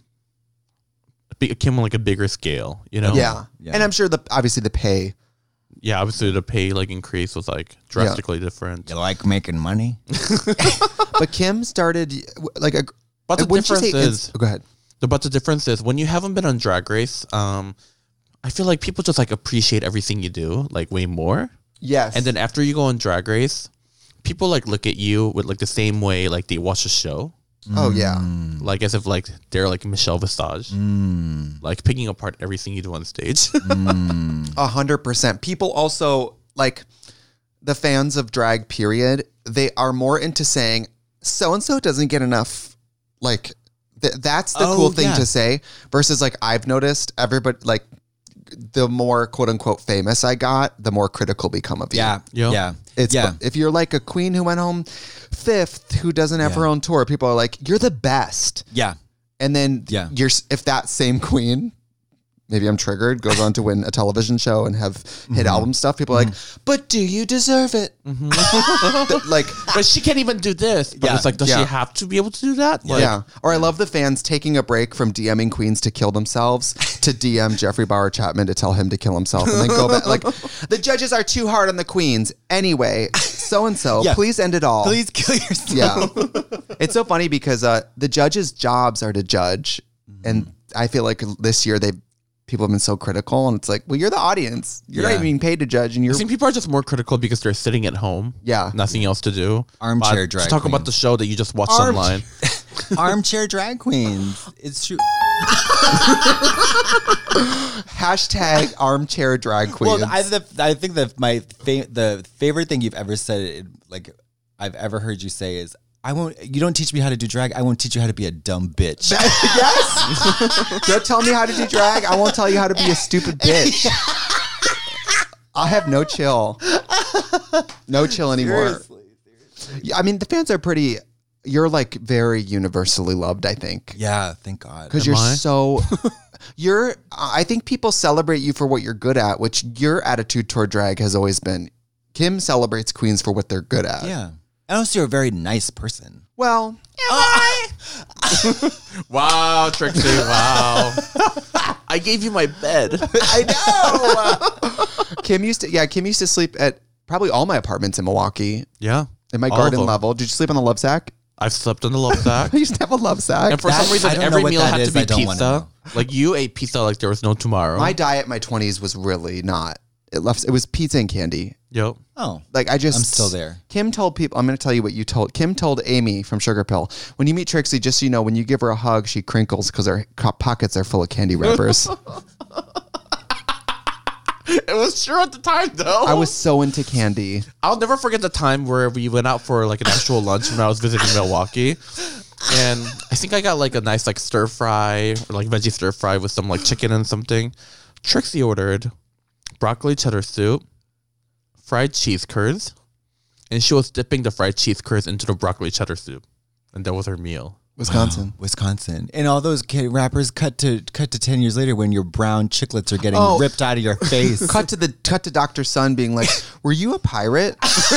it came on like a bigger scale, you know? Yeah. Yeah. And I'm sure the obviously the pay. Yeah, obviously the pay like increase was like drastically different. You like making money? But Kim started like a. But the wouldn't you difference say is it's- oh, go ahead. the but the difference is when you haven't been on Drag Race, um, I feel like people just like appreciate everything you do like way more. Yes. And then after you go on Drag Race, people like look at you with like the same way like they watch a show. oh yeah. Like as if like they're like Michelle Visage. Like picking apart everything you do on stage. A hundred percent. People also like the fans of drag. Period. They are more into saying so and so doesn't get enough. Like th- that's the Oh, cool thing yeah. to say. Versus like I've noticed everybody like the more quote unquote famous I got, the more critical become of you. Yeah. Yeah. Yeah. It's yeah. if you're like a queen who went home fifth, who doesn't have Yeah. her own tour, people are like, you're the best. Yeah. And then Yeah. you're if that same queen, maybe I'm triggered, goes on to win a television show and have hit album stuff, people are like, but do you deserve it? Th- like, But she can't even do this. But Yeah. it's like, does Yeah. she have to be able to do that? Like, yeah. Or I love the fans taking a break from DMing queens to kill themselves to D M Jeffrey Bauer Chapman to tell him to kill himself and then go back. Like, the judges are too hard on the queens. Anyway, so and so, Yeah. please end it all. Please kill yourself. Yeah. It's so funny because uh, the judges' jobs are to judge. And I feel like this year they people have been so critical, and it's like, well, you're the audience. You're Yeah. not even being paid to judge, and you're I think people are just more critical because they're sitting at home. Yeah. Nothing else to do. Armchair But drag to talk about queen. the show that you just watched Arm- online. Armchair drag queens. It's true. hashtag armchair drag queens. Well, I, the, I think that my fa- the favorite thing you've ever said, like I've ever heard you say, is I won't. You don't teach me how to do drag. I won't teach you how to be a dumb bitch. yes. Don't tell me how to do drag. I won't tell you how to be a stupid bitch. I have no chill. No chill anymore. Seriously, Yeah, I mean, the fans are pretty. You're like very universally loved, I think. Yeah, thank God. Because Am you're I? so. You're. I think people celebrate you for what you're good at, which your attitude toward drag has always been. Kim celebrates queens for what they're good at. Yeah, and also you're a very nice person. Well, Wow, Trixie. Wow. I gave you my bed. I know. Kim used to. Yeah, Kim used to sleep at probably all my apartments in Milwaukee. Yeah. In my All garden of them. level. Did you sleep on the love sack? I've slept on the love sack. I used to have a love sack. And for That- some reason, I don't know every what meal that had is. to be I don't wanna pizza. know. Like you ate pizza like there was no tomorrow. My diet in my twenties was really not. It left. It was pizza and candy. Yep. Oh, Like I just. I'm still there. Kim told people. I'm going to tell you what you told. Kim told Amy from Sugar Pill. When you meet Trixie, just so you know, when you give her a hug, she crinkles because her co- pockets are full of candy wrappers. It was true at the time, though. I was so into candy. I'll never forget the time where we went out for like an actual lunch when I was visiting Milwaukee. And I think I got like a nice like stir fry or like veggie stir fry with some like chicken and something. Trixie ordered broccoli cheddar soup, fried cheese curds, and she was dipping the fried cheese curds into the broccoli cheddar soup. And that was her meal. Wisconsin. Wisconsin, and all those kid rappers cut to cut to ten years later when your brown chiclets are getting Oh. ripped out of your face. Cut to the cut to Doctor Sun being like, "Were you a pirate?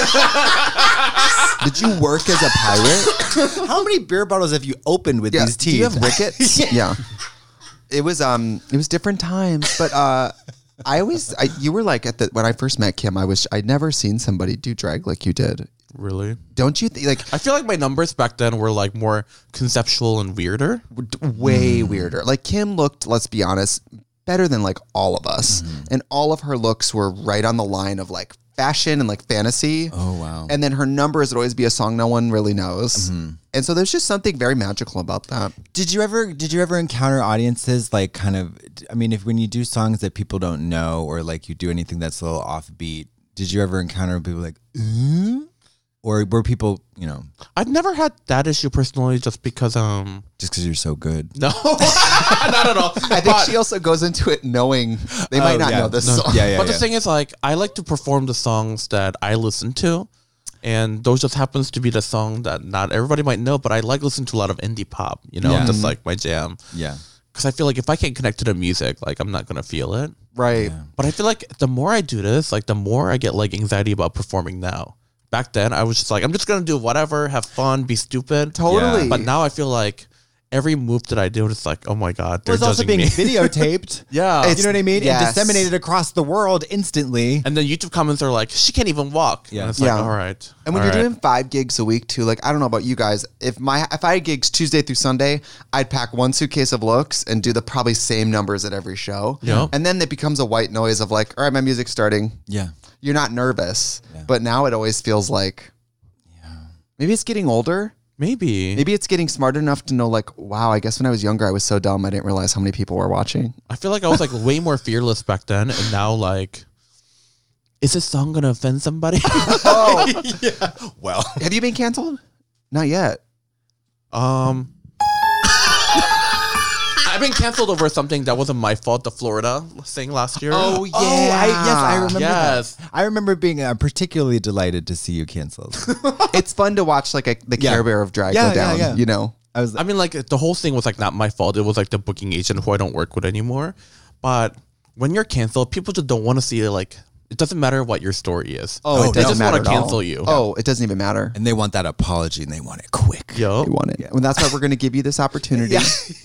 Did you work as a pirate? How many beer bottles have you opened with Yeah. these Do teeth? you have rickets? yeah. It was um. It was different times, but uh, I always I, you were like at the when I first met Kim. I was I'd never seen somebody do drag like you did. Really? Don't you think like I feel like my numbers back then were like more conceptual and weirder. way weirder? Like Kim looked, let's be honest, better than like all of us, and all of her looks were right on the line of like fashion and like fantasy. Oh wow! And then her numbers would always be a song no one really knows. And so there's just something very magical about that. Did you ever did you ever encounter audiences like kind of? I mean, if when you do songs that people don't know or like you do anything that's a little offbeat, did you ever encounter people like, mm? Or were people, you know, I've never had that issue personally just because um just because you're so good? no not at all. I think she also goes into it knowing they might Oh, not yeah. know this No, song. yeah, yeah. But the thing is, like, I like to perform the songs that I listen to, and those just happens to be the song that not everybody might know. But I like listening to a lot of indie pop. You know, Yeah. that's like my jam. Yeah. Because I feel like if I can't connect to the music, like I'm not gonna feel it. Right. But I feel like the more I do this, like the more I get like anxiety about performing now. Back then, I was just like, I'm just gonna do whatever, have fun, be stupid. Totally. Yeah. But now I feel like every move that I do, it's like, oh my god, they're Well, it's also judging being me. videotaped. Yeah. you know what I mean? Yes. And disseminated across the world instantly. And then YouTube comments are like, she can't even walk. Yeah. And it's like, Yeah. all right. And when all you're right. doing five gigs a week too, like I don't know about you guys, if my if I had gigs Tuesday through Sunday, I'd pack one suitcase of looks and do the probably same numbers at every show. Yeah. And then it becomes a white noise of like, all right, my music's starting. Yeah. You're not nervous. Yeah. But now it always feels like maybe it's getting older. Maybe. Maybe it's getting smart enough to know like, wow, I guess when I was younger I was so dumb I didn't realize how many people were watching. I feel like I was like way more fearless back then, and now like, is this song gonna offend somebody? Oh. Yeah. Well, Have you been canceled? Not yet. um, I've been canceled over something that wasn't my fault. The Florida thing last year. Oh, yeah. Oh, I, yes, I remember Yes. that. I remember being uh, particularly delighted to see you canceled. It's fun to watch like a, the Yeah. Care Bear of drag Yeah, go down, yeah, yeah. you know. I was I mean, like the whole thing was like not my fault. It was like the booking agent who I don't work with anymore. But when you're canceled, people just don't want to see it. Like, it doesn't matter what your story is. Oh, Oh, it they doesn't just matter wanna at all. cancel you. Oh, it doesn't even matter. and they want that apology and they want it quick. Yo. They want it. Well, that's why we're going to give you this opportunity.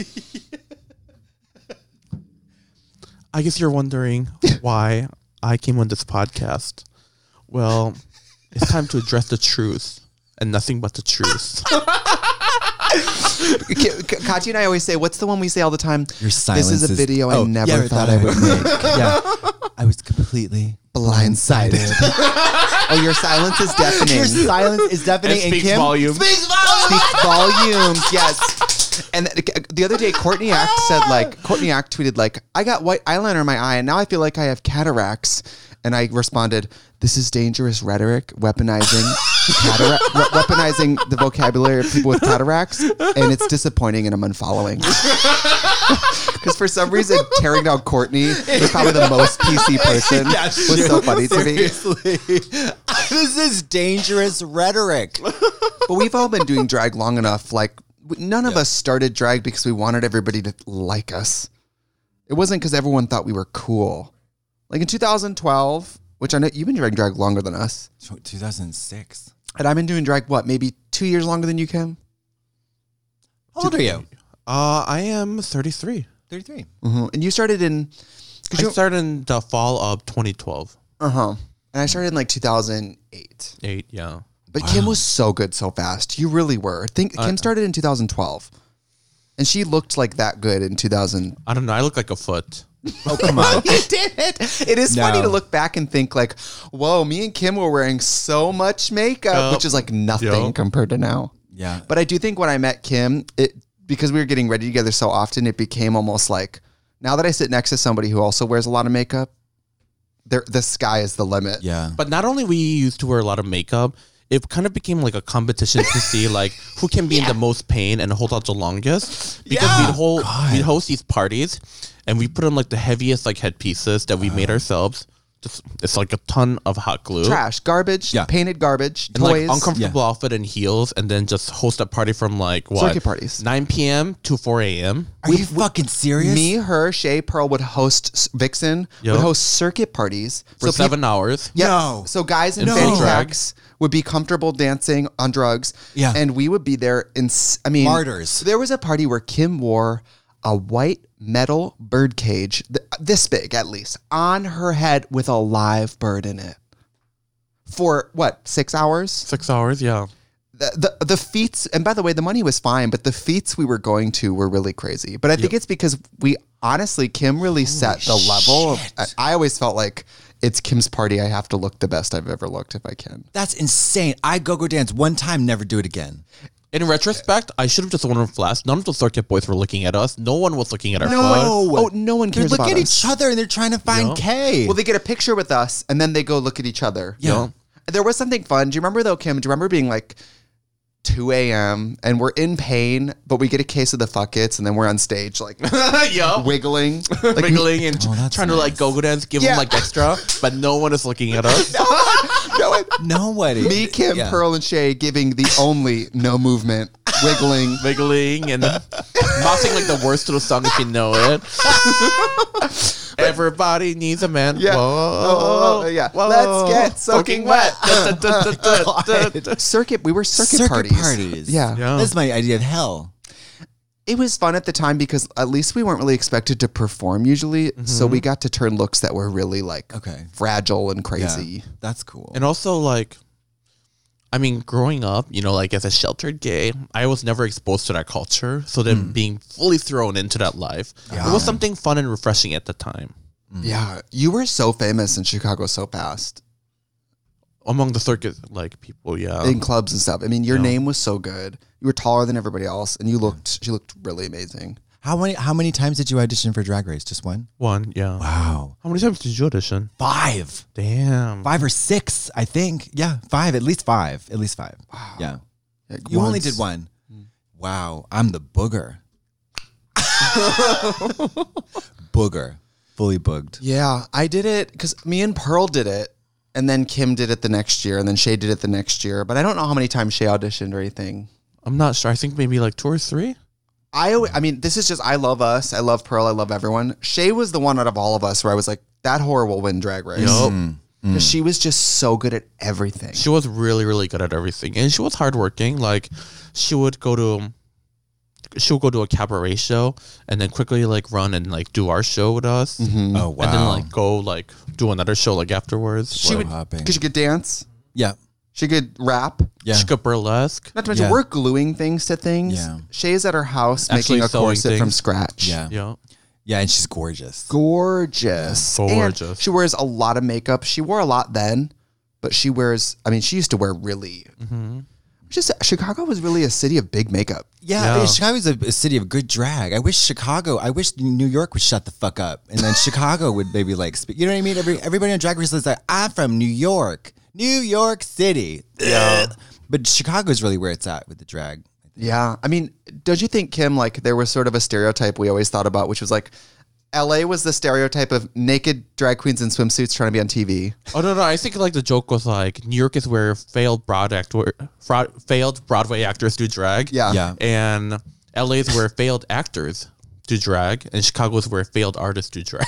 I guess you're wondering why I came on this podcast. Well, it's time to address the truth and nothing but the truth. Katya and I always say, what's the one we say all the time? Your silence This is a video oh, I never yeah, thought I would make. Yeah. I was completely Blindsided. Oh, your silence is deafening. Your silence is deafening. It and speaks Kim volumes. Speaks volumes. Speaks volumes, yes. And th- the other day, Courtney Act said, like, Courtney Act tweeted, like, I got white eyeliner in my eye, and now I feel like I have cataracts. And I responded, this is dangerous rhetoric, weaponizing catara- re- weaponizing the vocabulary of people with cataracts, and it's disappointing, and I'm unfollowing. Because for some reason, tearing down Courtney was probably the most P C person. Yeah, was so funny to me. Seriously. This is dangerous rhetoric. But we've all been doing drag long enough. Like, none of us started drag because we wanted everybody to like us. It wasn't because everyone thought we were cool. Like in two thousand twelve, which I know you've been doing drag longer than us. two thousand six. And I've been doing drag, what, maybe two years longer than you, Kim? How old are you? Uh, I am thirty-three. thirty-three. Mm-hmm. And you started in... I started in the fall of twenty twelve. Uh-huh. And I started in like two thousand eight. Eight, yeah. But wow. Kim was so good so fast. You really were. Think Kim started in two thousand twelve. And she looked like that good in two thousand. I don't know. I look like a foot. Oh, come on. You did it. It is No. funny to look back and think like, whoa, me and Kim were wearing so much makeup, Yep. which is like nothing Yep. compared to now. Yeah. But I do think when I met Kim, it because we were getting ready together so often, it became almost like, now that I sit next to somebody who also wears a lot of makeup, there the sky is the limit. Yeah. But not only we used to wear a lot of makeup, it kind of became like a competition to see like who can be in the most pain and hold out the longest. Because Yeah. we'd hold God. we'd host these parties and we put on like the heaviest like headpieces that we made ourselves. Just it's like a ton of hot glue. Trash, garbage, Yeah. painted garbage, And toys. like uncomfortable outfit and heels, and then just host a party from like what Circuit parties. nine p.m. to four a.m. Are you fucking serious? Me, her, Shay, Pearl would host s- Vixen Yep. would host circuit parties for So seven peop- hours. Yeah. No. So guys in No. fanny Drag. packs would be comfortable dancing on drugs. Yeah. And we would be there in, s- I mean. Martyrs. There was a party where Kim wore a white metal bird cage, th- this big at least, on her head with a live bird in it. For what, six hours? Six hours, yeah. The, the the feats, and by the way, the money was fine, but the feats we were going to were really crazy. But I think it's because we honestly, Kim really set the level. Of, I, I always felt like it's Kim's party. I have to look the best I've ever looked if I can. That's insane. I go-go dance one time, never do it again. In retrospect, I should have just worn a flash. None of the circuit boys were looking at us. No one was looking at our foot. Oh, no one They're cares looking about at us. each other and they're trying to find Yeah. Kay. Well, they get a picture with us, and then they go look at each other. Yeah. There was something fun. Do you remember though, Kim? Do you remember being like two a.m. and we're in pain, but we get a case of the fuckets, and then we're on stage like yeah. wiggling, like, Wiggling and Oh, that's trying to like nice. go-go dance, give Yeah. them like extra, but no one is looking at us. no one. Nobody. Me, Kim, Yeah. Pearl, and Shay giving the only no movement, wiggling. Wiggling and mossing like the worst of the song if you know it. Everybody needs a man. Yeah. Whoa, Oh, oh, yeah. whoa. Let's get soaking wet. God. Circuit, we were circuit, Circuit parties. parties. Yeah. Yeah. That's my idea of hell. It was fun at the time because at least we weren't really expected to perform usually. So we got to turn looks that were really like Okay. fragile and Yeah. crazy. That's cool. And also, like, I mean, growing up, you know, like as a sheltered gay, I was never exposed to that culture. So then being fully thrown into that life, Yeah. it was something fun and refreshing at the time. Yeah. You were so famous in Chicago so fast Among the circuit, like, people, yeah. in clubs and stuff. I mean, your Yeah. name was so good. You were taller than everybody else and you looked, she looked really amazing. How many how many times did you audition for Drag Race? Just one? One, yeah. Wow. How many times did you audition? Five. Damn. Five or six, I think. Yeah, five. At least five. At least five. Wow. Yeah. Like You only once. did one. Wow. I'm the booger. Booger. Fully booged. Yeah, I did it because me and Pearl did it, and then Kim did it the next year, and then Shay did it the next year. But I don't know how many times Shay auditioned or anything. I'm not sure. I think maybe like two or three. I, alwa- I mean, this is just I love us. I love Pearl. I love everyone. Shay was the one out of all of us where I was like, that whore will win Drag Race. Yup. Because she was just so good at everything. She was really, really good at everything. And she was hardworking. Like, she would go to... She would go to a cabaret show and then quickly like run and like do our show with us. Mhm. Oh, wow. And then like go like do another show like afterwards. She would hopping. because she could dance. Yeah. She could rap. Yeah. She could burlesque. Not to mention, Yeah. we're gluing things to things. Yeah. Shay's at her house Actually making a sewing corset from things. scratch. Yeah. Yeah. Yeah, and she's gorgeous. Gorgeous. Gorgeous. And she wears a lot of makeup. She wore a lot then, but she wears, I mean, she used to wear really. Mm-hmm. Just Chicago was really a city of big makeup. Yeah, Yeah. I mean, Chicago's a, a city of good drag. I wish Chicago, I wish New York would shut the fuck up, and then Chicago would maybe like speak. You know what I mean? Every everybody on Drag Race is like, I'm from New York, New York City. Yeah, but Chicago's really where it's at with the drag. Yeah. I mean, don't you think, Kim, like there was sort of a stereotype we always thought about, which was like L A was the stereotype of naked drag queens in swimsuits trying to be on T V. Oh no, no! I think like the joke was like New York is where failed broad actor, fraud, failed Broadway actors do drag. Yeah. Yeah. And L A is where failed actors do drag, and Chicago is where failed artists do drag.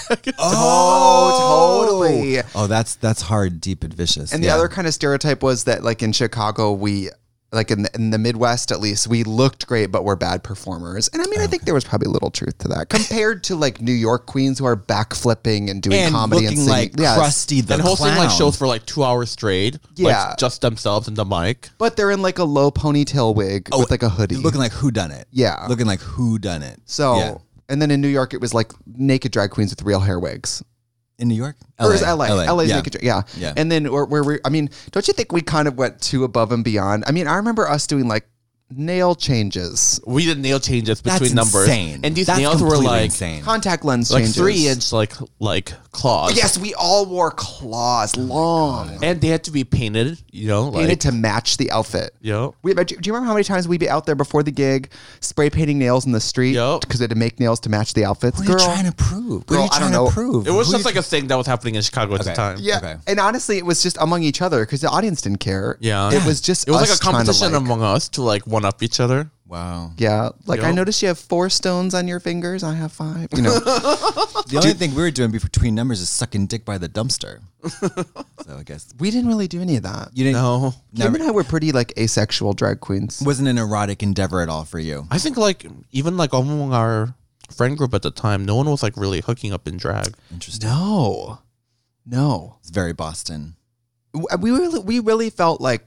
Oh, totally. Oh, that's that's hard, deep, and vicious. And the Yeah. other kind of stereotype was that, like in Chicago, we, like in the, in the Midwest at least, we looked great, but we're bad performers. And I mean, I think there was probably a little truth to that compared to like New York queens who are backflipping and doing and comedy looking and singing. like Yes. Krusty the and hosting Clown. like shows for like two hours straight. Yeah. Like, just themselves and the mic. But they're in like a low ponytail wig with like a hoodie. looking like who done it. Yeah. looking like who done it. so, Yeah. and then in New York, it was like naked drag queens with real hair wigs. In New York, Or it was L A. L A's yeah. naked drag. Yeah. Yeah. And then where, where we, I mean, don't you think we kind of went too above and beyond? I mean, I remember us doing like nail changes, We did nail changes That's between numbers, insane. and these That's nails were completely like insane. contact lens like changes. three inch like like claws. Yes, we all wore claws, long, and they had to be painted. You know, like painted to match the outfit. yo. We, do you remember how many times we'd be out there before the gig, spray painting nails in the street Yup. because they had to make nails to match the outfits? What are you trying to prove? Girl, what are I you don't trying know. to prove? It was Who just you like a thing that was happening in Chicago at the Okay. time. Yeah, Okay. and honestly, it was just among each other because the audience didn't care. Yeah. it was just It was us like a trying to, competition like- among us to like one up each other. Wow. Yeah, like I Yup. noticed you have four stones on your fingers. I have five. You know, The only thing we were doing between numbers is sucking dick by the dumpster. So I guess we didn't really do any of that. you didn't. No, Kim Never, and I were pretty like asexual drag queens. wasn't an erotic endeavor at all for you. I think like even like among our friend group at the time, no one was like really hooking up in drag. Interesting. No, no. It's very Boston. We really, we really felt like,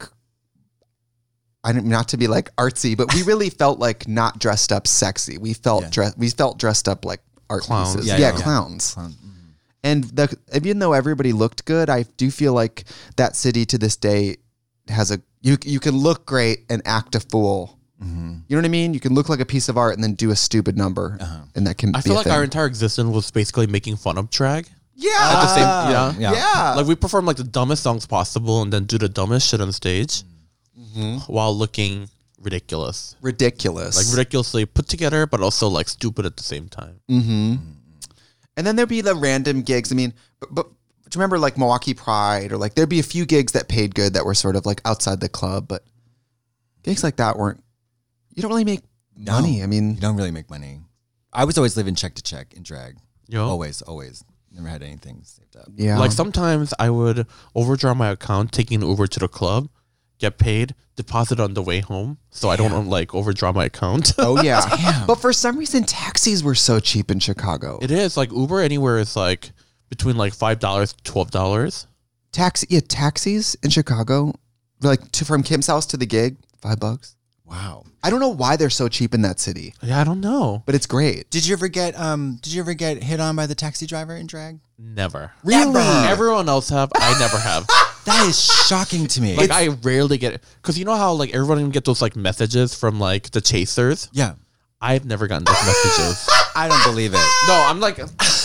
I don't, not to be like artsy, but we really felt like not dressed up sexy. We felt Yeah. dress, we felt dressed up like art Clowns. pieces. Yeah, Yeah, yeah, yeah. clowns. Clown- And the, even though everybody looked good, I do feel like that city to this day has a you. You can look great and act a fool. Mm-hmm. You know what I mean? You can look like a piece of art and then do a stupid number, Uh-huh. and that can. I be feel a like thing. our entire existence was basically making fun of drag. yeah, At the same, yeah. Yeah. yeah. Like we perform like the dumbest songs possible and then do the dumbest shit on stage while looking ridiculous. ridiculous. Like ridiculously put together, but also like stupid at the same time. Mm-hmm. And then there'd be the random gigs. I mean, but, but do you remember like Milwaukee Pride or like there'd be a few gigs that paid good that were sort of like outside the club, but gigs like that weren't. You don't really make money. I You mean, don't really make money. I was always living check to check in drag. You know? Always, always. Never had anything saved up. yeah. Like sometimes I would overdraw my account, taking an Uber to the club, get paid, deposit on the way home, so I don't like overdraw my account. oh yeah. Damn. But for some reason, taxis were so cheap in Chicago. It is like Uber anywhere is like between like five dollars to twelve dollars. Taxi, yeah, taxis in Chicago, like to, from Kim's house to the gig, five bucks. Wow. I don't know why they're so cheap in that city, Yeah, I don't know. but it's great. Did you ever get um? Did you ever get hit on by the taxi driver in drag? Never. Really? Everyone else have. I never have. That is shocking to me. Like I rarely get it because you know how like everyone can get those like messages from like the chasers. yeah, I've never gotten those messages. I don't believe it. No, I'm like.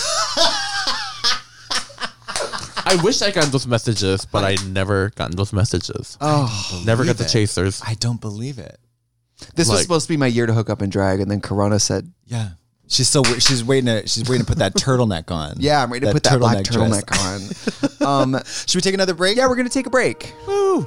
I wish I got those messages, but I never gotten those messages. Oh, Never got believe the it. chasers. I don't believe it. this was Like- supposed to be my year to hook up and drag, and then Corona said, Yeah, she's still wa- she's waiting to she's waiting to put that turtleneck on. "Yeah, I'm ready to put that black dress. turtleneck on." um, Should we take another break? yeah, we're gonna take a break. Woo.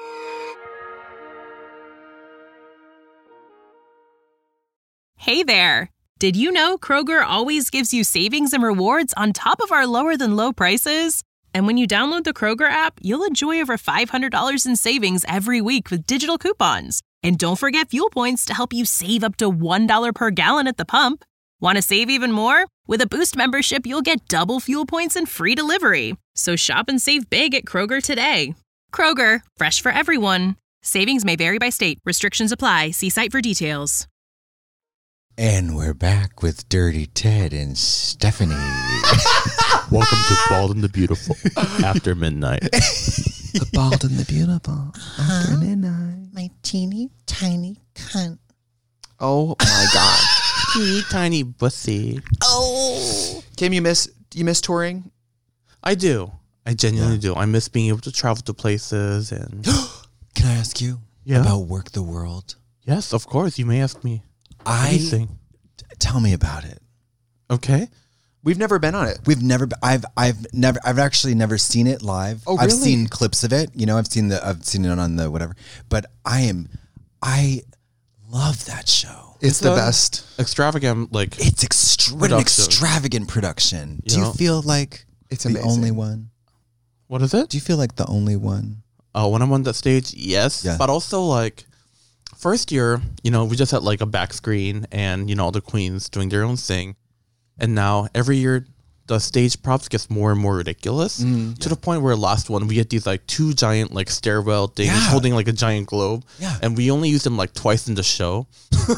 Hey there! Did you know Kroger always gives you savings and rewards on top of our lower than low prices? And when you download the Kroger app, you'll enjoy over five hundred dollars in savings every week with digital coupons. And don't forget fuel points to help you save up to one dollar per gallon at the pump. Want to save even more? With a Boost membership, you'll get double fuel points and free delivery. So shop and save big at Kroger today. Kroger, fresh for everyone. Savings may vary by state. Restrictions apply. See site for details. And we're back with Dirty Ted and Stephanie. Welcome to Bald and the Beautiful after midnight. The bald and the beautiful after midnight. My teeny tiny cunt. Oh my god. Teeny tiny pussy. Oh. Kim, you miss you miss touring? I do. I genuinely do. I miss being able to travel to places and. Can I ask you Yeah. about Work the World? Yes, of course. You may ask me I anything. Tell me about it. Okay. We've never been on it. We've never. Been, I've. I've never. I've actually never seen it live. Oh, I've really? seen clips of it. You know, I've seen the. I've seen it on the whatever. But I am. I love that show. It's, the a best. Extravagant, like It's extra, what an Production. extravagant production. Do Yeah. you feel like It's the amazing. only one? what is it? Do you feel like the only one? Oh, when I'm on that stage, yes. Yeah. But also, like, first year, you know, we just had like a back screen and, you know, all the queens doing their own thing. And now every year, the stage props gets more and more ridiculous to the point where last one, we had these like two giant like stairwell things Yeah. holding like a giant globe. Yeah. And we only used them like twice in the show.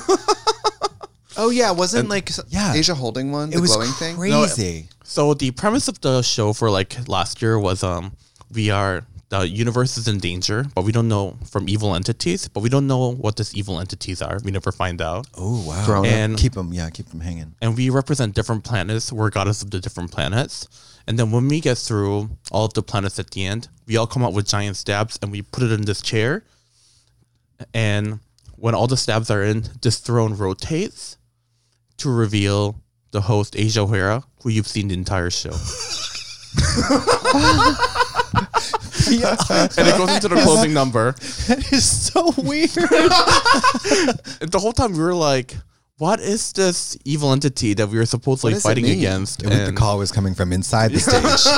Oh yeah, wasn't like yeah. Asia holding one, the It was glowing thing? crazy. So the premise of the show for like last year was um we are the universe is in danger, but we don't know from evil entities, but we don't know what these evil entities are. We never find out. Oh wow! Thrown up. And keep them, yeah, keep them hanging. and we represent different planets. We're goddess of the different planets. And then when we get through all of the planets at the end, we all come out with giant stabs and we put it in this chair. And when all the stabs are in, this throne rotates to reveal the host, Asia O'Hara, who you've seen the entire show. And it goes into the closing number. That is so weird. The whole time we were like, what is this evil entity that we were supposedly What does it fighting mean? against? And the call was coming from inside the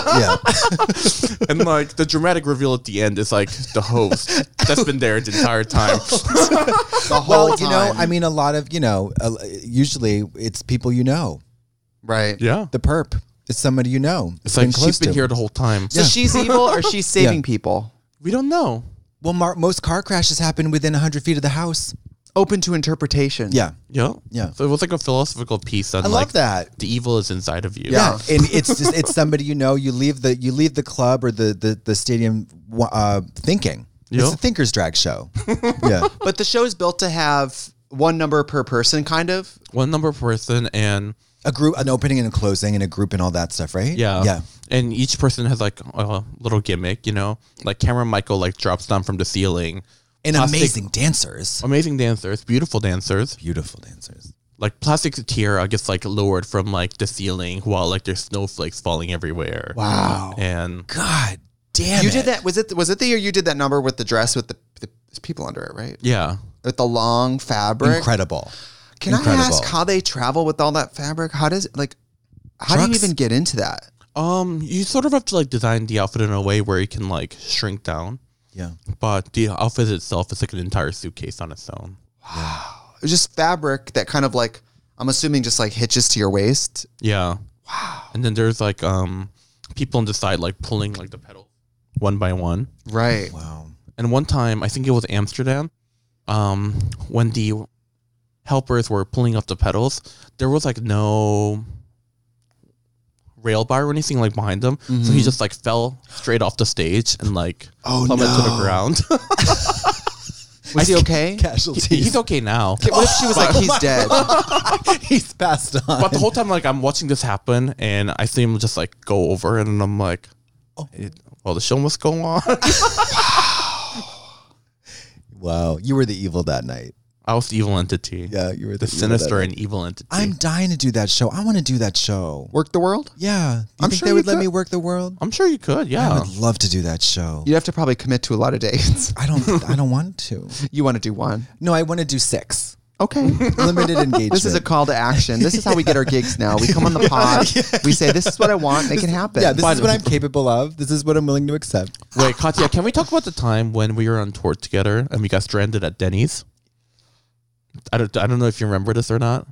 stage. Yeah. And like the dramatic reveal at the end is like the host that's been there the entire time. The whole Well, you know, time. I mean, a lot of, you know, uh, usually it's people you know. right. Yeah. The perp is somebody you know. It's been like she's been to. here the whole time. So she's evil or she's saving Yeah. people? We don't know. Well, Mar- most car crashes happen within one hundred feet of the house. Open to interpretation. Yeah. Yeah. Yeah. So it was like a philosophical piece on I like love that. the evil is inside of you. Yeah. And it's just, it's somebody you know. You leave the you leave the club or the the, the stadium uh, thinking. It's Yeah. a thinker's drag show. Yeah. But the show's built to have one number per person, kind of. One number person and A group, an opening and a closing and a group and all that stuff, right? yeah. Yeah. And each person has like a little gimmick, you know? Like Cameron Michael like drops down from the ceiling. And Plastic- amazing dancers. Amazing dancers, beautiful dancers. Beautiful dancers. Like Plastic Tiara gets like lowered from like the ceiling while like there's snowflakes falling everywhere. Wow. And God damn You it. did that. Was it was it the year you did that number with the dress with the, the people under it, right? yeah. With the long fabric. Incredible. Can Incredible. I ask how they travel with all that fabric? How does like how do you Trucks. even get into that? Um, you sort of have to like design the outfit in a way where it can like shrink down, Yeah. but the outfit itself is like an entire suitcase on its own. It was just fabric that kind of like I'm assuming just like hitches to your waist. Yeah. Wow. And then there's like um people on the side like pulling like the pedal one by one. Right. Wow. And one time, I think it was Amsterdam, um, when the helpers were pulling up the pedals, there was like no rail bar or anything like behind them. So he just like fell straight off the stage and like Oh, plummeted to no. the ground. Was he okay? Casualty. He's okay now. What if she was like, he's dead? He's passed on. But the whole time, like, I'm watching this happen, and I see him just like go over, and I'm like, oh, it, well, the show must go on. Wow. You were the evil that night. I was the evil entity. Yeah, you were the the evil sinister that and evil entity. I'm dying to do that show. I want to do that show. Work the world? Yeah. You I'm think sure they you would let could. me work the world? I'm sure you could. I Yeah. would love to do that show. You'd have to probably commit to a lot of dates. I don't I don't want to. You want to do one. No, I want to do six. Okay. Limited engagement. This is a call to action. This is how we get our gigs now. We come on the pod. We say, this is what I want. Make it happen. Yeah, this But- is what I'm capable of. This is what I'm willing to accept. Wait, Katya, can we talk about the time when we were on tour together and we got stranded at Denny's? I don't, I don't know if you remember this or not.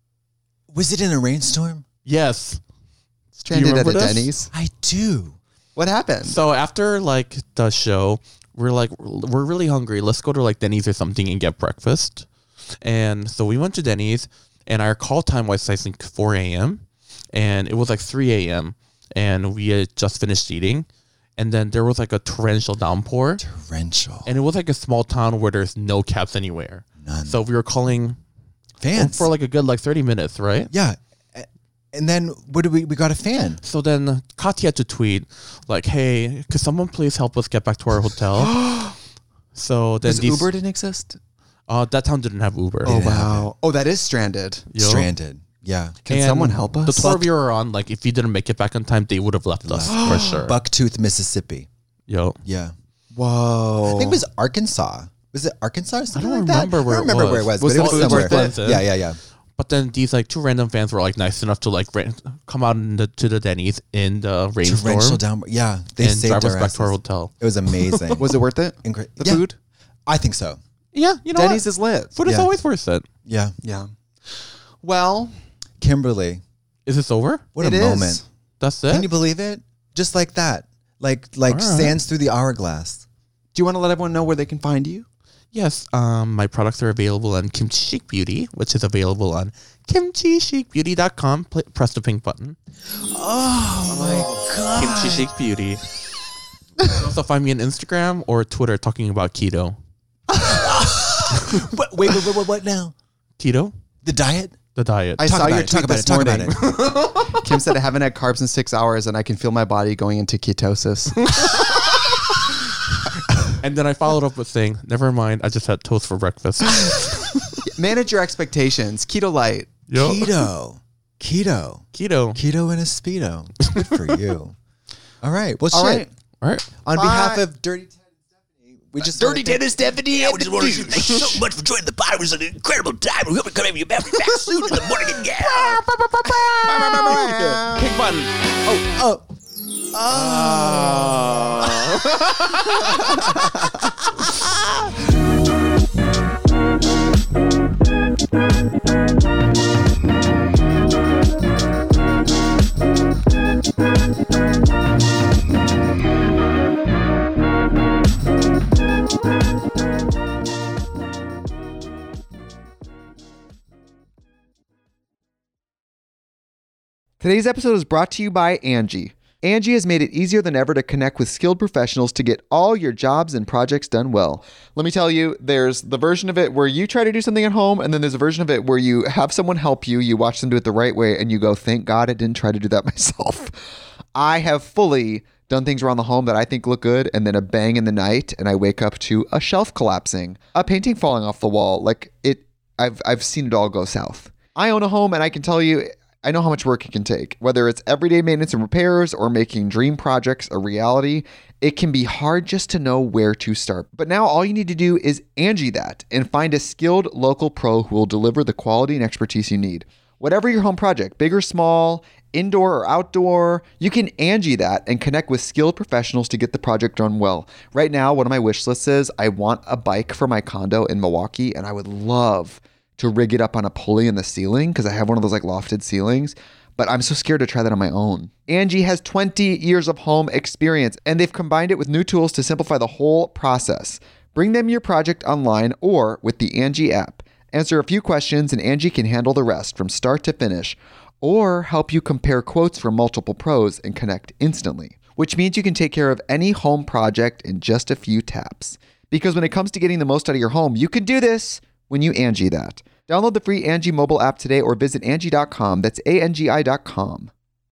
Was it in a rainstorm? Yes. Stranded at remember a this? Denny's. I do. What happened? So after like the show, we're like, we're really hungry. Let's go to like Denny's or something and get breakfast. And so we went to Denny's, and our call time was I think four a.m. and it was like three a.m. and we had just finished eating. And then there was like a torrential downpour. Torrential. And it was like a small town where there's no cabs anywhere. None. So we were calling Fans. for like a good like thirty minutes, right? Yeah. And then what did we, we got a fan. So then Katya had to tweet like, hey, could someone please help us get back to our hotel? So then Does these, Uber didn't exist? Uh, that town didn't have Uber. Oh, didn't have wow. Oh, that is stranded. Yo. Stranded. Yeah. Can And someone help us? The tour we were on, like, if you didn't make it back on time, they would have left us for sure. Bucktooth, Mississippi. Yo. Yeah. Whoa. I think it was Arkansas. Was it Arkansas or something I don't like remember that? where I don't it remember was. where it was, Was but it the was food somewhere. worth it? Yeah, yeah, yeah. But then these like two random fans were like nice enough to like ra- come out in the, to the Denny's in the rainstorm Torrential down. Yeah, they and saved drive us our back to our asses. hotel. It was amazing. Was it worth it? Incre- The yeah, food? I think so. Yeah, you know Denny's what? is lit. Food is Yeah. always worth it. Yeah. Yeah. Well, Kimberly, Is this over? what it a is. moment. That's it? Can you believe it? Just like that. Like like All right. sands through the hourglass. Do you want to let everyone know where they can find you? Yes, um, my products are available on Kimchi Chic Beauty, which is available on kimchi chic beauty dot com. Pl- press the pink button. Oh my god. Kimchi Chic Beauty. You can also find me on Instagram or Twitter talking about keto. What, wait, wait, wait, what, what now? Keto? The diet? The diet. I Talk saw about your it, talk tweet about this it, talk about morning. it. Kim said I haven't had carbs in six hours and I can feel my body going into ketosis. And then I followed up with saying, never mind, I just had toast for breakfast. Manage your expectations. Keto light. Yo. Keto. Keto. Keto. Keto in a Speedo. Good for you. All right. Well, All shit. right. All right. On Bye. behalf of Dirty Ted and Stephanie, we just Dirty wanna Ted and Stephanie, yeah, we just want to say thank you so much for joining the pod. It was an incredible time. We hope you come back back soon in the morning again. Pink button. thank- Oh. Today's episode is brought to you by Angie. Angie has made it easier than ever to connect with skilled professionals to get all your jobs and projects done well. Let me tell you, there's the version of it where you try to do something at home, and then there's a version of it where you have someone help you, you watch them do it the right way, and you go, thank God I didn't try to do that myself. I have fully done things around the home that I think look good, and then a bang in the night, and I wake up to a shelf collapsing, a painting falling off the wall. Like it, I've I've seen it all go south. I own a home, and I can tell you, I know how much work it can take. Whether it's everyday maintenance and repairs or making dream projects a reality, it can be hard just to know where to start. But now all you need to do is Angie that and find a skilled local pro who will deliver the quality and expertise you need. Whatever your home project, big or small, indoor or outdoor, you can Angie that and connect with skilled professionals to get the project done well. Right now, one of my wish lists is I want a bike for my condo in Milwaukee, and I would love to rig it up on a pulley in the ceiling because I have one of those like lofted ceilings, but I'm so scared to try that on my own. Angie has twenty years of home experience, and they've combined it with new tools to simplify the whole process. Bring them your project online or with the Angie app. Answer a few questions and Angie can handle the rest from start to finish, or help you compare quotes from multiple pros and connect instantly, which means you can take care of any home project in just a few taps. Because when it comes to getting the most out of your home, you can do this when you Angie that. Download the free Angie mobile app today or visit Angie dot com. That's A N G I dot com.